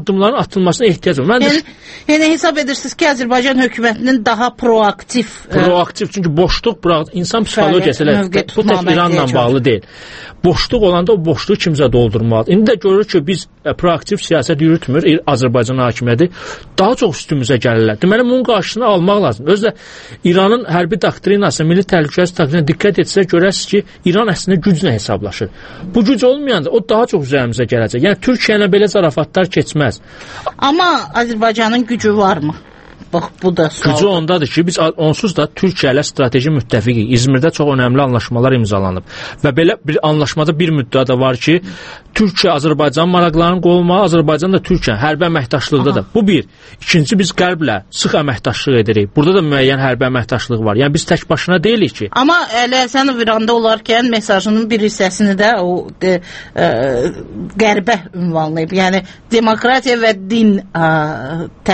addımların atılmasına ehtiyac var. Mən yəni, yəni hesab edirsiniz ki, Azərbaycan hökumətinin daha proaktiv proaktiv, çünki boşluq bırak, insan psixologiyası ilə bu tək İranla bağlı deyil. Boşluq olanda o boşluğu kimsə doldurmalıdır. İndi də görürük ki, biz ə, proaktiv siyasət yürütmür, Azərbaycan hakimiyyəti daha çox üstümüzə gəlirlər. Deməli, bunun qarşısını almaq lazım. Özdə İranın hərbi doktrinası, milli təhlükəsizlik doktrinasına diqqət etsə görəsiniz ki, İran əslində güclə hesablaşır. Bu güc olmayanda o daha çox üzərimizə gələcək. Yəni Türkiyə ilə belə zarafatlar keçməz. Amma Azərbaycanın gücü varmı? Bax, bu da sual. Gücü ondadır ki, biz onsuz da Türkiyə ilə strateji müttəfiqik. İzmirdə çox önəmli anlaşmalar imzalanıb. Və belə bir anlaşmada bir müddət də var ki, Türkiyə Azərbaycan maraqlarının qolmağı, Azərbaycan da Türkiyə hərbi əməkdaşlıqdadır. Bu bir. İkinci, biz Qərblə sıx əməkdaşlıq edirik. Burada da müəyyən hərbi əməkdaşlıq var. Yəni biz tək başına deyilik ki. Amma Əli Həsənov İranda olarkən mesajının bir hissəsini də o de, e, qərbə ünvanlayıb. Yəni demokratiya və din e, tə,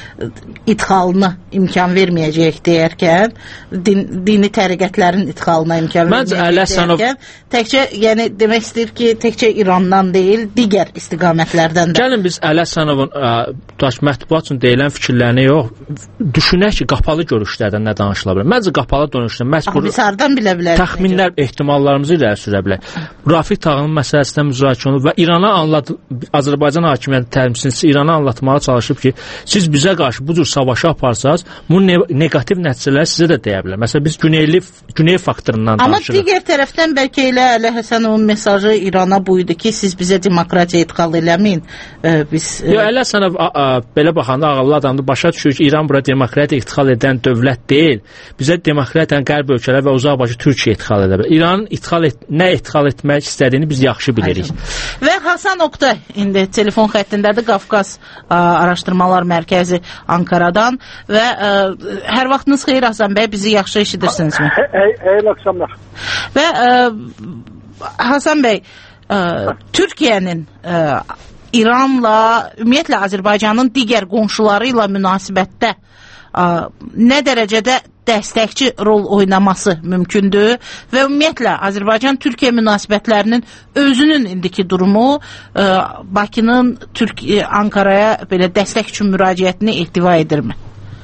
idxalına imkan verməyəcək deyərkən, din, dini təriqətlərin idxalına imkan verməyəcək deyərkən, təkcə, yəni demək istəyir ki, təkcə İrandan deyil, digər istiqamətlərdən də. Gəlin biz Əli Həsənovun mətbuat üçün deyilən fikirlərini yox, düşünək ki, qapalı görüşlərdən nə danışıla bilər. Məncə qapalı görüşlər, məhz burada biz hardan bilə bilərik? Təxminlər, ehtimallarımızı irəli sürə bilər. Rafiq Tağının məsələsində müzakirə olunub və İrana anlat, Azərbaycan hakimiyyəti təmsilçisi İrana anlatmağa çalışıb ki, siz bizə qarşı bu cür savaşı aparsanız, bunun ne negativ nəticələri sizə də deyə bilər. Məsələn, biz güneyli, güney faktorundan danışırıq. Amma digər tərəfdən bəlkə elə Əli Həsənovun mesajı İrana buydu ki, siz bizə demokratiya idxal eləməyin. E, biz Yo, Əli Həsənov belə baxanda ağıllı adamdır. Başa düşür ki, İran bura demokratiya idxal edən dövlət deyil. Bizə demokratiyanı qərb ölkələr və uzaqbaşı Türkiyə idxal edə bilər. İranın idxal et, nə idxal etmək istədiyini biz yaxşı bilirik. Aynen. Və Hasan Oktay indi telefon xəttindədir, Qafqaz ə, Araşdırmalar Mərkəzi Ankaradan və ə, hər vaxtınız xeyir Hasan bəy, bizi yaxşı eşidirsinizmi? Xeyirli axşamlar. Və ə, Hasan bəy, ə, Türkiyənin ə, İranla, ümumiyyətlə Azərbaycanın digər qonşuları ilə münasibətdə ə, nə dərəcədə dəstəkçi rol oynaması mümkündür və ümumiyyətlə Azərbaycan-Türkiyə münasibətlərinin özünün indiki durumu ə, Bakının Türkiyə, Ankaraya belə dəstək üçün müraciətini ehtiva edirmi?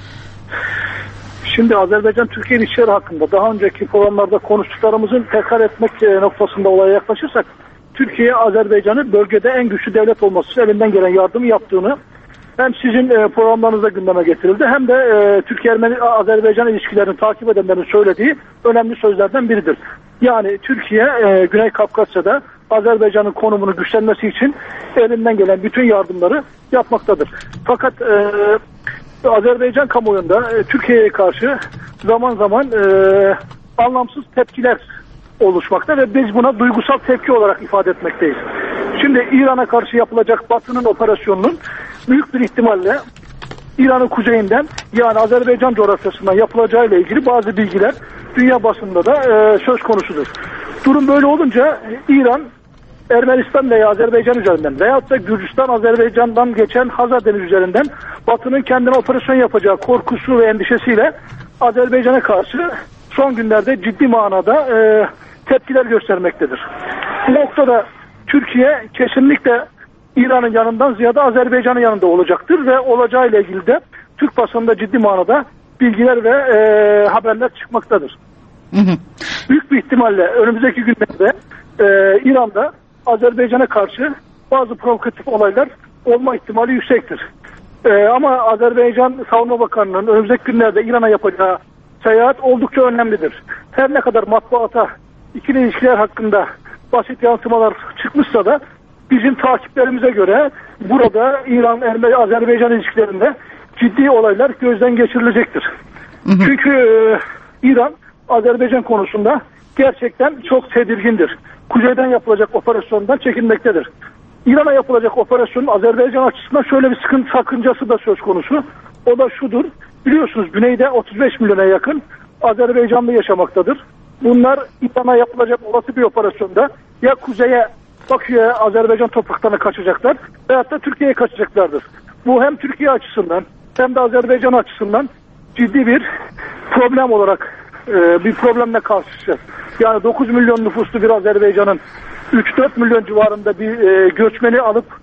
Şimdi Azerbaycan-Türkiye ilişkileri hakkında daha önceki programlarda konuştuklarımızın tekrar etmek noktasında olaya yaklaşırsak, Türkiye Azerbaycan'ın bölgede en güçlü devlet olması elinden gelen yardımı yaptığını hem sizin programlarınızda gündeme getirildi hem de Türkiye-Azerbaycan ilişkilerini takip edenlerin söylediği önemli sözlerden biridir. Yani Türkiye Güney Kafkasya'da Azerbaycan'ın konumunu güçlenmesi için elinden gelen bütün yardımları yapmaktadır. Fakat e, Azerbaycan kamuoyunda e, Türkiye'ye karşı zaman zaman e, anlamsız tepkiler oluşmakta ve biz buna duygusal tepki olarak ifade etmekteyiz. Şimdi İran'a karşı yapılacak Batı'nın operasyonunun büyük bir ihtimalle İran'ın kuzeyinden yani Azerbaycan coğrafyasından yapılacağı ile ilgili bazı bilgiler dünya basında da e, söz konusudur. Durum böyle olunca İran Ermenistan veya Azerbaycan üzerinden veyahut da Gürcistan Azerbaycan'dan geçen Hazar Denizi üzerinden Batı'nın kendine operasyon yapacağı korkusu ve endişesiyle Azerbaycan'a karşı son günlerde ciddi manada e, tepkiler göstermektedir. Bu noktada Türkiye kesinlikle İran'ın yanından ziyade Azerbaycan'ın yanında olacaktır ve olacağıyla ilgili de Türk basınında ciddi manada bilgiler ve e, haberler çıkmaktadır. Hı hı. Büyük bir ihtimalle önümüzdeki günlerde e, İran'da Azerbaycan'a karşı bazı provokatif olaylar olma ihtimali yüksektir. E, ama Azerbaycan Savunma Bakanı'nın önümüzdeki günlerde İran'a yapacağı seyahat oldukça önemlidir. Her ne kadar matbuata ikili ilişkiler hakkında basit yansımalar çıkmışsa da bizim takiplerimize göre burada İran-Azerbaycan ilişkilerinde ciddi olaylar gözden geçirilecektir. Hı hı. Çünkü e, İran Azerbaycan konusunda gerçekten çok tedirgindir. Kuzeyden yapılacak operasyondan çekinmektedir. İran'a yapılacak operasyonun Azerbaycan açısından şöyle bir sıkıntı sakıncası da söz konusu. O da şudur. Biliyorsunuz güneyde otuz beş milyona yakın Azerbaycanlı yaşamaktadır. Bunlar İran'a yapılacak olası bir operasyonda ya kuzeye Bakü'ye Azerbaycan topraklarına kaçacaklar veyahut da Türkiye'ye kaçacaklardır. Bu hem Türkiye açısından hem de Azerbaycan açısından ciddi bir problem olarak e, bir problemle karşılaşacağız. Yani dokuz milyon nüfuslu bir Azerbaycan'ın üç dört milyon civarında bir e, göçmeni alıp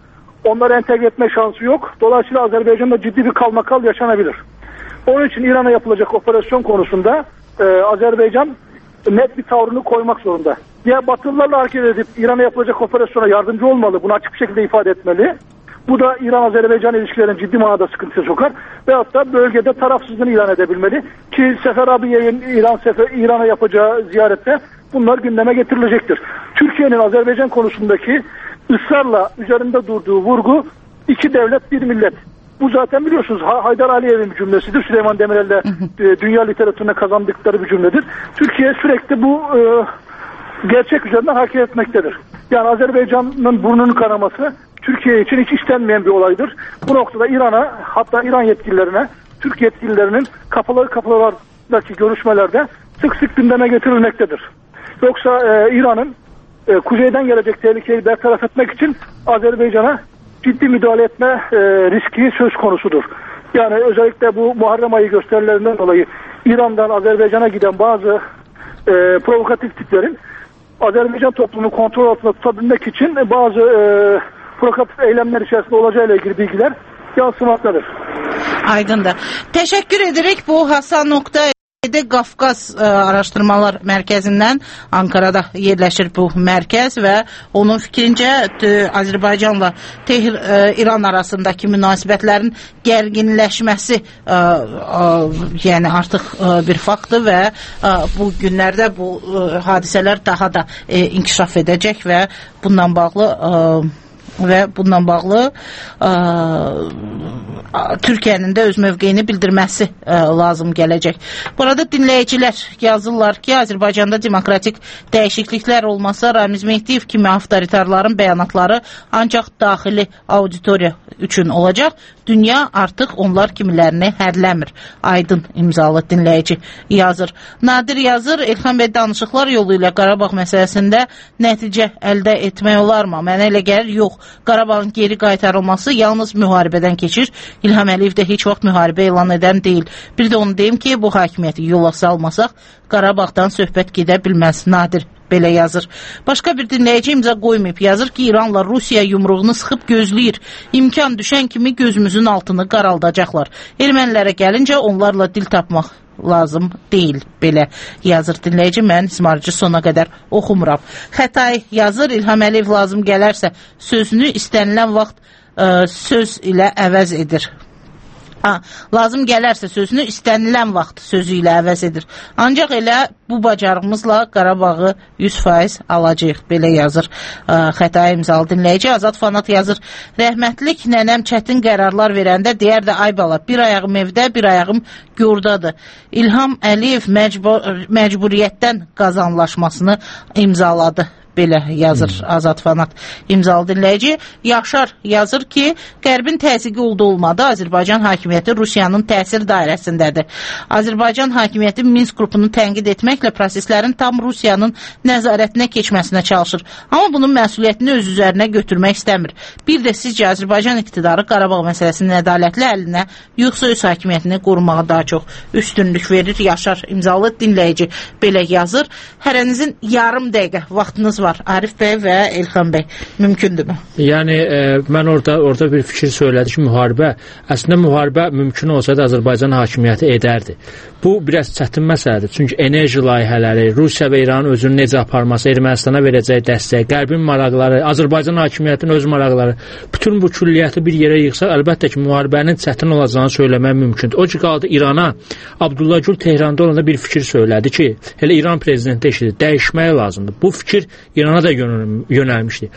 onları entegre etme şansı yok. Dolayısıyla Azerbaycan'da ciddi bir kalmakal yaşanabilir. Onun için İran'a yapılacak operasyon konusunda e, Azerbaycan net bir tavrını koymak zorunda. Ya Batılılarla hareket edip İran'a yapılacak operasyona yardımcı olmalı, bunu açık bir şekilde ifade etmeli. Bu da İran-Azerbaycan ilişkilerini ciddi manada sıkıntıya sokar. Veyahut da bölgede tarafsızlığını ilan edebilmeli. Ki Sefer Abiye'nin İran sefer, İran'a yapacağı ziyarette bunlar gündeme getirilecektir. Türkiye'nin Azerbaycan konusundaki ısrarla üzerinde durduğu vurgu iki devlet bir millet. Bu zaten biliyorsunuz Haydar Aliyev'in bir cümlesidir. Süleyman Demirel'le e, dünya literatürüne kazandıkları bir cümledir. Türkiye sürekli bu e, gerçek üzerinden hareket etmektedir. Yani Azerbaycan'ın burnunun kanaması Türkiye için hiç istenmeyen bir olaydır. Bu noktada İran'a, hatta İran yetkililerine, Türk yetkililerinin kapıları kapılardaki görüşmelerde sık sık gündeme getirilmektedir. Yoksa e, İran'ın e, kuzeyden gelecek tehlikeyi bertaraf etmek için Azerbaycan'a ciddi müdahale etme e, riski söz konusudur. Yani özellikle bu Muharrem ayı gösterilerinden dolayı İran'dan Azerbaycan'a giden bazı e, provokatif tiplerin Azerbaycan toplumunu kontrol altında tutabilmek için bazı e, provokatif eylemler içerisinde olacağıyla ilgili bilgiler yansımaktadır. Aydındır. Teşekkür ederek bu Hasan nokta Qafqaz e, Araşdırmalar Mərkəzindən Ankara'da yerləşir bu mərkəz və onun fikrincə e, Azərbaycanla Tehir, e, İran arasındakı münasibətlərin gərginləşməsi e, e, yəni artıq e, bir faktdır və e, bu günlərdə bu e, hadisələr daha da e, inkişaf edəcək və bundan bağlı e, və bundan bağlı ə, Türkiyənin də öz mövqeyini bildirməsi ə, lazım gələcək. Burada dinləyicilər yazırlar ki, Azərbaycanda demokratik dəyişikliklər olmasa Ramiz Mehdiyev kimi avtoritarların bəyanatları ancaq daxili auditoriya üçün olacaq. Dünya artıq onlar kimilərini hərləmir. Aydın imzalı dinləyici yazır. Nadir yazır, İlham bəy danışıqlar yolu ilə Qarabağ məsələsində nəticə əldə etmək olarmı? Mənə elə gəlir, yox. Qarabağın geri qaytarılması yalnız müharibədən keçir. İlham Əliyev də heç vaxt müharibə elan edən deyil. Bir də onu deyim ki, bu hakimiyyəti yola salmasaq, Qarabağdan söhbət gedə bilməz. Nadir belə yazır. Başqa bir dinləyici imza qoymayıb yazır ki, İranla Rusiya yumruğunu sıxıb gözləyir. İmkan düşən kimi gözümüzün altını qaraldacaqlar. Ermənilərə gəlincə onlarla dil tapmaq lazım deyil, belə yazır dinləyici. Mən İsmarcı sona qədər oxumuram. Xətay yazır, İlham Əliyev lazım gələrsə sözünü istənilən vaxt ə, söz ilə əvəz edir. Ha, lazım gələrsə sözünü istənilən vaxt sözü ilə əvəz edir. Ancaq elə bu bacarığımızla Qarabağı yüz faiz alacaq, belə yazır ə, Xətay imzalı dinləyici. Azad Fanat yazır, rəhmətlik nənəm çətin qərarlar verəndə deyərdi, ay bala, bir ayağım evdə, bir ayağım yurdadır. İlham Əliyev məcbur, məcburiyyətdən qazanlaşmasını imzaladı. Belə yazır hmm. Azad Fanat imzalı dinləyici. Yaşar yazır ki, Qərbin təzyiqi oldu olmadı. Azərbaycan hakimiyyəti Rusiyanın təsir dairəsindədir. Azərbaycan hakimiyyəti Minsk qrupunu tənqid etməklə proseslərin tam Rusiyanın nəzarətinə keçməsinə çalışır. Amma bunun məsuliyyətini öz üzərinə götürmək istəmir. Bir də sizcə Azərbaycan iqtidarı Qarabağ məsələsinin ədalətli əlinə, yoxsa öz hakimiyyətini qorumağa daha çox üstünlük verir? Yaşar imzalı dinləyici belə yazır. Hərənizin yarım dəqiqə vaxtınız var. Arif bəy və Elxan bəy, mümkündürmü? Yəni e, mən orada orada bir fikir söylədi ki, müharibə, əslində müharibə mümkün olsaydı Azərbaycan hakimiyyəti edərdi. Bu biraz çətin məsələdir. Çünki enerji layihələri, Rusiya və İranın özünü necə aparması, Ermənistana verəcəyi dəstək, Qərbin maraqları, Azərbaycan hakimiyyətinin öz maraqları, bütün bu külliyyəti bir yerə yığsaq, əlbəttə ki, müharibənin çətin olacağını söyləmək mümkündür. O ki qaldı İrana, Abdullah Gül Tehranda olanda bir fikir söylədi ki, elə İran prezidenti eşidir, dəyişmək lazımdır. Bu fikir İrana da yönəlmişdi.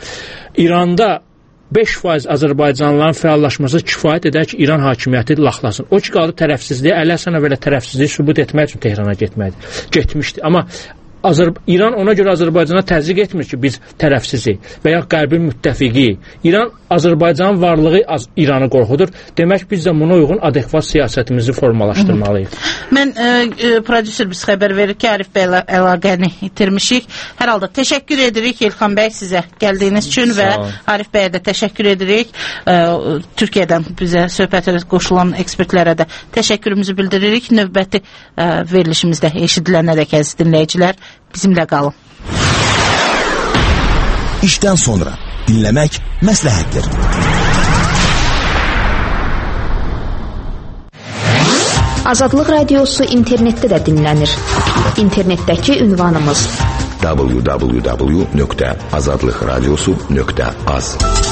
İranda beş faiz Azərbaycanlıların fəallaşması kifayət edər ki, İran hakimiyyəti laxlasın. O ki qaldı tərəfsizliyi, Əli Həsənov elə tərəfsizliyi sübut etmək üçün Tehrana getməkdir. Getmişdi. Amma Azər İran ona görə Azərbaycana təzyiq etmir ki, biz tərəfsizik və ya Qərbin müttəfiqi. İran Azərbaycanın varlığı az İranı qorxudur. Demək biz də buna uyğun adekvat siyasətimizi formalaşdırmalıyıq. Mən e, e, prodüser biz xəbər verir ki, Arif bəy əlaqəni itirmişik. Hər halda təşəkkür edirik İlxan bəy sizə gəldiyiniz üçün və Arif bəyə də təşəkkür edirik. E, Türkiyədən bizə söhbətə qoşulan ekspertlərə də təşəkkürümüzü bildiririk. Növbəti e, verilişimizdə eşidilənə də kəz dinləyicilər bizimlə qalın. İşdən sonra dinləmək məsləhətdir. Azadlıq Radiosu internetdə də dinlənir. İnternetdəki ünvanımız w w w nöqtə azadlıqradiosu nöqtə az.